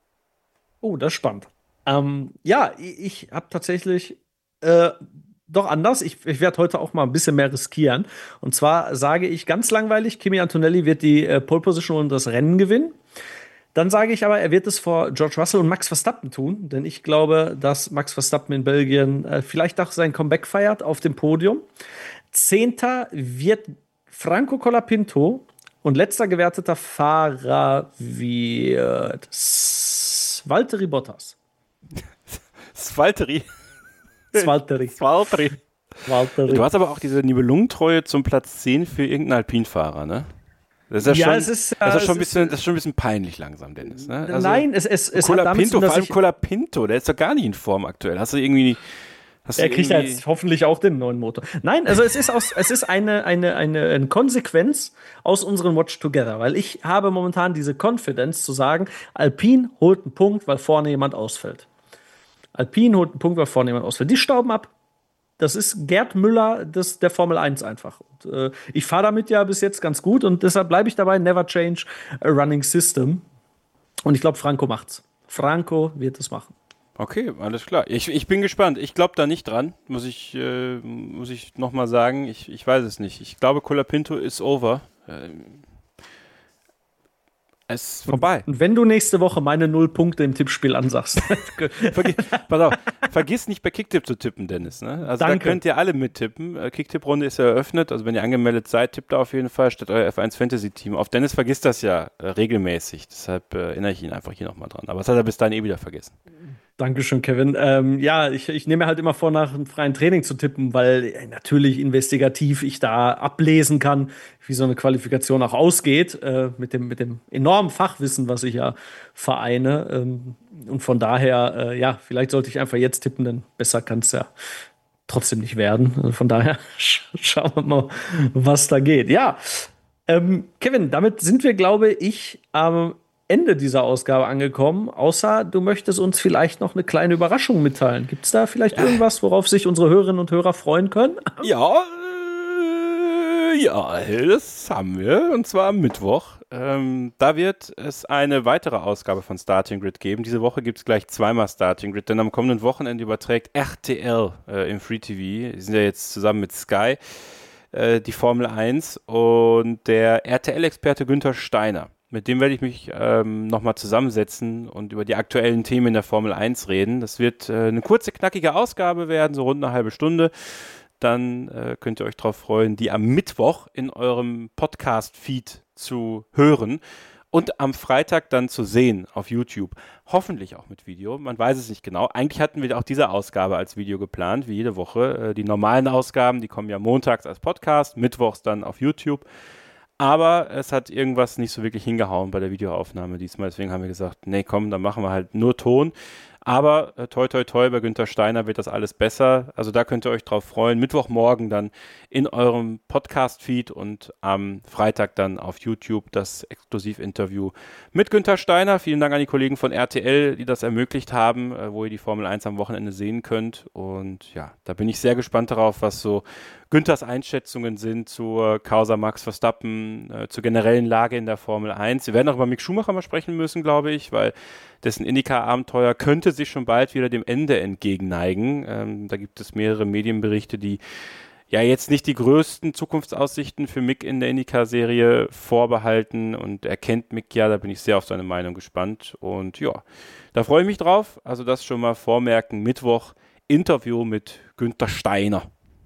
Oh, das ist spannend. Ähm, ja, ich, ich habe tatsächlich äh, doch anders. Ich, ich werde heute auch mal ein bisschen mehr riskieren. Und zwar sage ich ganz langweilig, Kimi Antonelli wird die äh, Pole Position und das Rennen gewinnen. Dann sage ich aber, er wird es vor George Russell und Max Verstappen tun, denn ich glaube, dass Max Verstappen in Belgien äh, vielleicht auch sein Comeback feiert auf dem Podium. Zehnter wird Franco Colapinto und letzter gewerteter Fahrer wird Valtteri Bottas. Svalteri. Svalteri. Svalteri. Valtteri. Du hast aber auch diese Nibelungentreue zum Platz zehn für irgendeinen Alpinfahrer, ne? Das ist ja, Ja, schon, es ist, das ist äh, schon ein es bisschen, ist- das ist schon ein bisschen peinlich langsam, Dennis. Ne? Also, Nein, es, es, es hat damit zu Colapinto, tun, vor dass allem ich, Colapinto, der ist doch gar nicht in Form aktuell. Hast du irgendwie, hast er du kriegt ja irgendwie, jetzt hoffentlich auch den neuen Motor. Nein, also es ist, aus, es ist eine, eine, eine, eine Konsequenz aus unseren Watch Together, weil ich habe momentan diese Confidence zu sagen, Alpine holt einen Punkt, weil vorne jemand ausfällt. Alpine holt einen Punkt, weil vorne jemand ausfällt. Die stauben ab. Das ist Gerd Müller des, der Formel eins einfach. Und, äh, ich fahre damit ja bis jetzt ganz gut und deshalb bleibe ich dabei, never change a running system. Und ich glaube, Franco macht's. Franco wird es machen. Okay, alles klar. Ich, ich bin gespannt. Ich glaube da nicht dran, muss ich, äh, muss ich nochmal sagen. Ich, ich weiß es nicht. Ich glaube, Colapinto ist over. Ähm, es ist vorbei. Und wenn du nächste Woche meine null Punkte im Tippspiel ansagst. Vergiss, pass auf, vergiss nicht bei Kicktipp zu tippen, Dennis. Ne? Also Danke. da könnt ihr alle mittippen. Äh, Kicktipp-Runde ist ja eröffnet. Also wenn ihr angemeldet seid, tippt da auf jeden Fall statt euer F eins Fantasy-Team auf. Dennis vergisst das ja äh, regelmäßig. Deshalb äh, erinnere ich ihn einfach hier nochmal dran. Aber das hat er bis dahin eh wieder vergessen. Dankeschön, Kevin. Ähm, ja, ich, ich nehme mir halt immer vor, nach einem freien Training zu tippen, weil äh, natürlich investigativ ich da ablesen kann, wie so eine Qualifikation auch ausgeht, äh, mit dem, mit dem enormen Fachwissen, was ich ja vereine. Ähm, und von daher, äh, ja, vielleicht sollte ich einfach jetzt tippen, denn besser kann es ja trotzdem nicht werden. Also von daher sch schauen wir mal, was da geht. Ja, ähm, Kevin, damit sind wir, glaube ich, am Ende dieser Ausgabe angekommen, außer du möchtest uns vielleicht noch eine kleine Überraschung mitteilen. Gibt es da vielleicht irgendwas, worauf sich unsere Hörerinnen und Hörer freuen können? Ja, äh, ja, das haben wir. Und zwar am Mittwoch. Ähm, da wird es eine weitere Ausgabe von Starting Grid geben. Diese Woche gibt es gleich zweimal Starting Grid, denn am kommenden Wochenende überträgt R T L äh, im Free T V. Die sind ja jetzt zusammen mit Sky äh, die Formel eins und der R T L-Experte Günther Steiner. Mit dem werde ich mich ähm, nochmal zusammensetzen und über die aktuellen Themen in der Formel eins reden. Das wird äh, eine kurze, knackige Ausgabe werden, so rund eine halbe Stunde. Dann äh, könnt ihr euch darauf freuen, die am Mittwoch in eurem Podcast-Feed zu hören und am Freitag dann zu sehen auf YouTube. Hoffentlich auch mit Video, man weiß es nicht genau. Eigentlich hatten wir auch diese Ausgabe als Video geplant, wie jede Woche. Äh, die normalen Ausgaben, die kommen ja montags als Podcast, mittwochs dann auf YouTube. Aber es hat irgendwas nicht so wirklich hingehauen bei der Videoaufnahme diesmal. Deswegen haben wir gesagt, nee, komm, dann machen wir halt nur Ton. Aber äh, toi, toi, toi, bei Günther Steiner wird das alles besser. Also da könnt ihr euch drauf freuen. Mittwochmorgen dann in eurem Podcast-Feed und am Freitag dann auf YouTube das Exklusivinterview mit Günther Steiner. Vielen Dank an die Kollegen von R T L, die das ermöglicht haben, äh, wo ihr die Formel eins am Wochenende sehen könnt. Und ja, da bin ich sehr gespannt darauf, was so Günthers Einschätzungen sind zur Causa Max Verstappen, äh, zur generellen Lage in der Formel eins. Wir werden auch über Mick Schumacher mal sprechen müssen, glaube ich, weil dessen IndyCar-Abenteuer könnte sich schon bald wieder dem Ende entgegenneigen. Ähm, da gibt es mehrere Medienberichte, die ja jetzt nicht die größten Zukunftsaussichten für Mick in der IndyCar-Serie vorbehalten und er kennt Mick ja, da bin ich sehr auf seine Meinung gespannt und ja, da freue ich mich drauf. Also das schon mal vormerken, Mittwoch Interview mit Günther Steiner.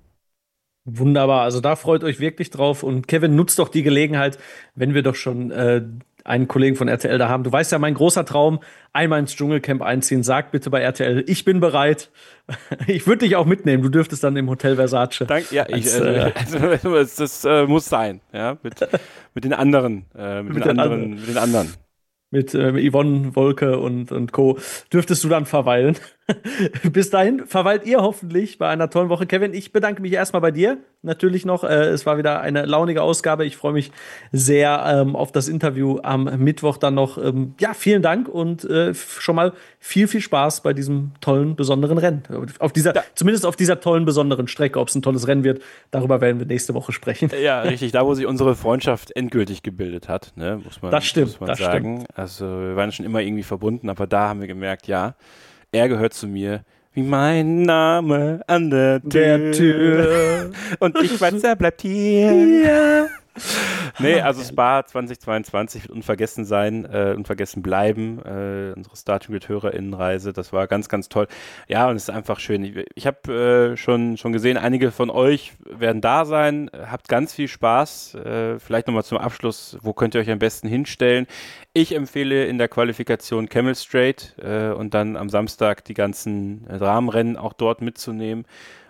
Wunderbar, also da freut euch wirklich drauf. Und Kevin, nutzt doch die Gelegenheit, wenn wir doch schon äh, einen Kollegen von R T L da haben. Du weißt ja, mein großer Traum, einmal ins Dschungelcamp einziehen. Sag bitte bei R T L, ich bin bereit. Ich würde dich auch mitnehmen. Du dürftest dann im Hotel Versace. Danke, ja, ich, als, äh, also, das, das äh, muss sein, ja, mit, mit den anderen, äh, mit, Mit den den anderen, anderen. mit den anderen. Mit äh, Yvonne, Wolke und, und Co. dürftest du dann verweilen. Bis dahin verweilt ihr hoffentlich bei einer tollen Woche. Kevin, ich bedanke mich erstmal bei dir natürlich noch. Äh, es war wieder eine launige Ausgabe. Ich freue mich sehr ähm, auf das Interview am Mittwoch dann noch. Ähm, ja, vielen Dank und äh, schon mal viel, viel Spaß bei diesem tollen, besonderen Rennen. Auf dieser, ja. Zumindest auf dieser tollen, besonderen Strecke. Ob es ein tolles Rennen wird, darüber werden wir nächste Woche sprechen. Ja, richtig. Da, wo sich unsere Freundschaft endgültig gebildet hat, ne, muss man, das stimmt, muss man das sagen. Stimmt. Also wir waren schon immer irgendwie verbunden, aber da haben wir gemerkt, ja, er gehört zu mir wie mein Name an der Tür. Der Tür. Und ich weiß, er bleibt hier. Ja. Nee, also Spa zwanzig zweiundzwanzig wird unvergessen sein, äh, unvergessen bleiben. Äh, unsere Starting Grid HörerInnenreise, das war ganz, ganz toll. Ja, und es ist einfach schön. Ich, ich habe äh, schon, schon gesehen, einige von euch werden da sein. Habt ganz viel Spaß. Äh, vielleicht nochmal zum Abschluss, wo könnt ihr euch am besten hinstellen? Ich empfehle in der Qualifikation Camel Straight äh, und dann am Samstag die ganzen äh, Rahmenrennen auch dort mitzunehmen.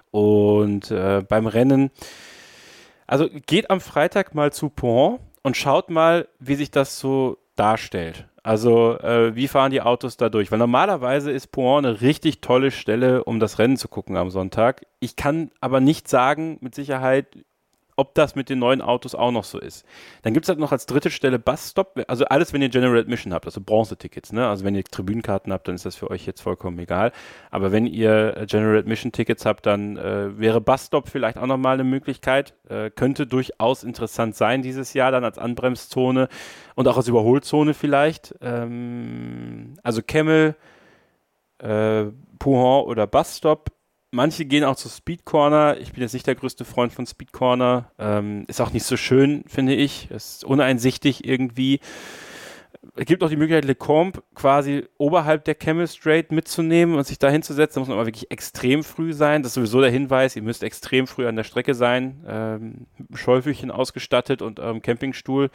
Und äh, beim Rennen Also geht am Freitag mal zu Pouhon und schaut mal, wie sich das so darstellt. Also äh, wie fahren die Autos da durch? Weil normalerweise ist Pouhon eine richtig tolle Stelle, um das Rennen zu gucken am Sonntag. Ich kann aber nicht sagen mit Sicherheit, ob das mit den neuen Autos auch noch so ist. Dann gibt es halt noch als dritte Stelle Busstop, also alles, wenn ihr General Admission habt, also Bronze-Tickets, ne? Also wenn ihr Tribünenkarten habt, dann ist das für euch jetzt vollkommen egal. Aber wenn ihr General Admission-Tickets habt, dann äh, wäre Busstop vielleicht auch nochmal eine Möglichkeit. Äh, könnte durchaus interessant sein dieses Jahr dann als Anbremszone und auch als Überholzone vielleicht. Ähm, also Camel, äh, Pouhon oder Busstop. Manche gehen auch zu Speed Corner. Ich bin jetzt nicht der größte Freund von Speed Corner. Ähm, ist auch nicht so schön, finde ich. Ist uneinsichtig irgendwie. Es gibt auch die Möglichkeit, Le Combe quasi oberhalb der Camel Straight mitzunehmen und sich da hinzusetzen. Da muss man aber wirklich extrem früh sein. Das ist sowieso der Hinweis, ihr müsst extrem früh an der Strecke sein. Ähm, Schäufelchen ausgestattet und eurem Campingstuhl.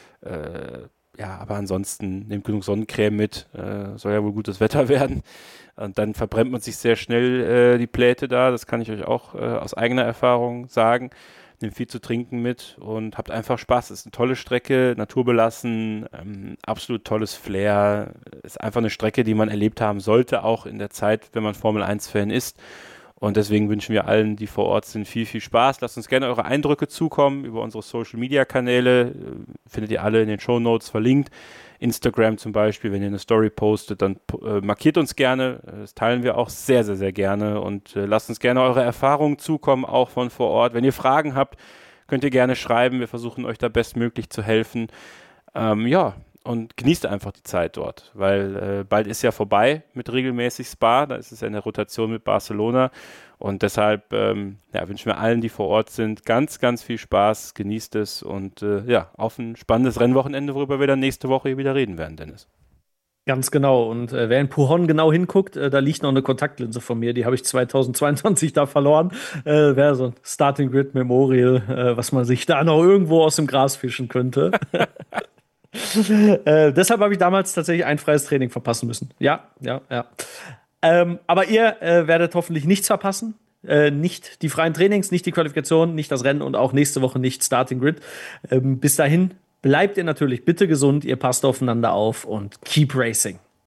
Äh, ja, aber ansonsten nehmt genug Sonnencreme mit. Äh, soll ja wohl gutes Wetter werden. Und dann verbrennt man sich sehr schnell äh, die Pläte da. Das kann ich euch auch äh, aus eigener Erfahrung sagen. Nehmt viel zu trinken mit und habt einfach Spaß. Es ist eine tolle Strecke, naturbelassen, ähm, absolut tolles Flair. Ist einfach eine Strecke, die man erlebt haben sollte, auch in der Zeit, wenn man Formel eins Fan ist. Und deswegen wünschen wir allen, die vor Ort sind, viel, viel Spaß. Lasst uns gerne eure Eindrücke zukommen über unsere Social-Media-Kanäle. Findet ihr alle in den Shownotes verlinkt. Instagram zum Beispiel, wenn ihr eine Story postet, dann äh, markiert uns gerne. Das teilen wir auch sehr, sehr, sehr gerne. Und äh, lasst uns gerne eure Erfahrungen zukommen, auch von vor Ort. Wenn ihr Fragen habt, könnt ihr gerne schreiben. Wir versuchen euch da bestmöglich zu helfen. Ähm, ja, und genießt einfach die Zeit dort, weil äh, bald ist ja vorbei mit regelmäßig Spa. Da ist es ja in der Rotation mit Barcelona. Und deshalb ähm, ja, wünschen wir allen, die vor Ort sind, ganz, ganz viel Spaß, genießt es und äh, ja, auf ein spannendes Rennwochenende, worüber wir dann nächste Woche hier wieder reden werden, Dennis. Ganz genau. Und äh, wer in Pouhon genau hinguckt, äh, da liegt noch eine Kontaktlinse von mir, die habe ich zweitausendzweiundzwanzig da verloren. Äh, Wäre so ein Starting Grid Memorial, äh, was man sich da noch irgendwo aus dem Gras fischen könnte. äh, deshalb habe ich damals tatsächlich ein freies Training verpassen müssen. Ja, ja, ja. Ähm, aber ihr äh, werdet hoffentlich nichts verpassen. Äh, nicht die freien Trainings, nicht die Qualifikation, nicht das Rennen und auch nächste Woche nicht Starting Grid. Ähm, bis dahin bleibt ihr natürlich bitte gesund, ihr passt aufeinander auf und keep racing.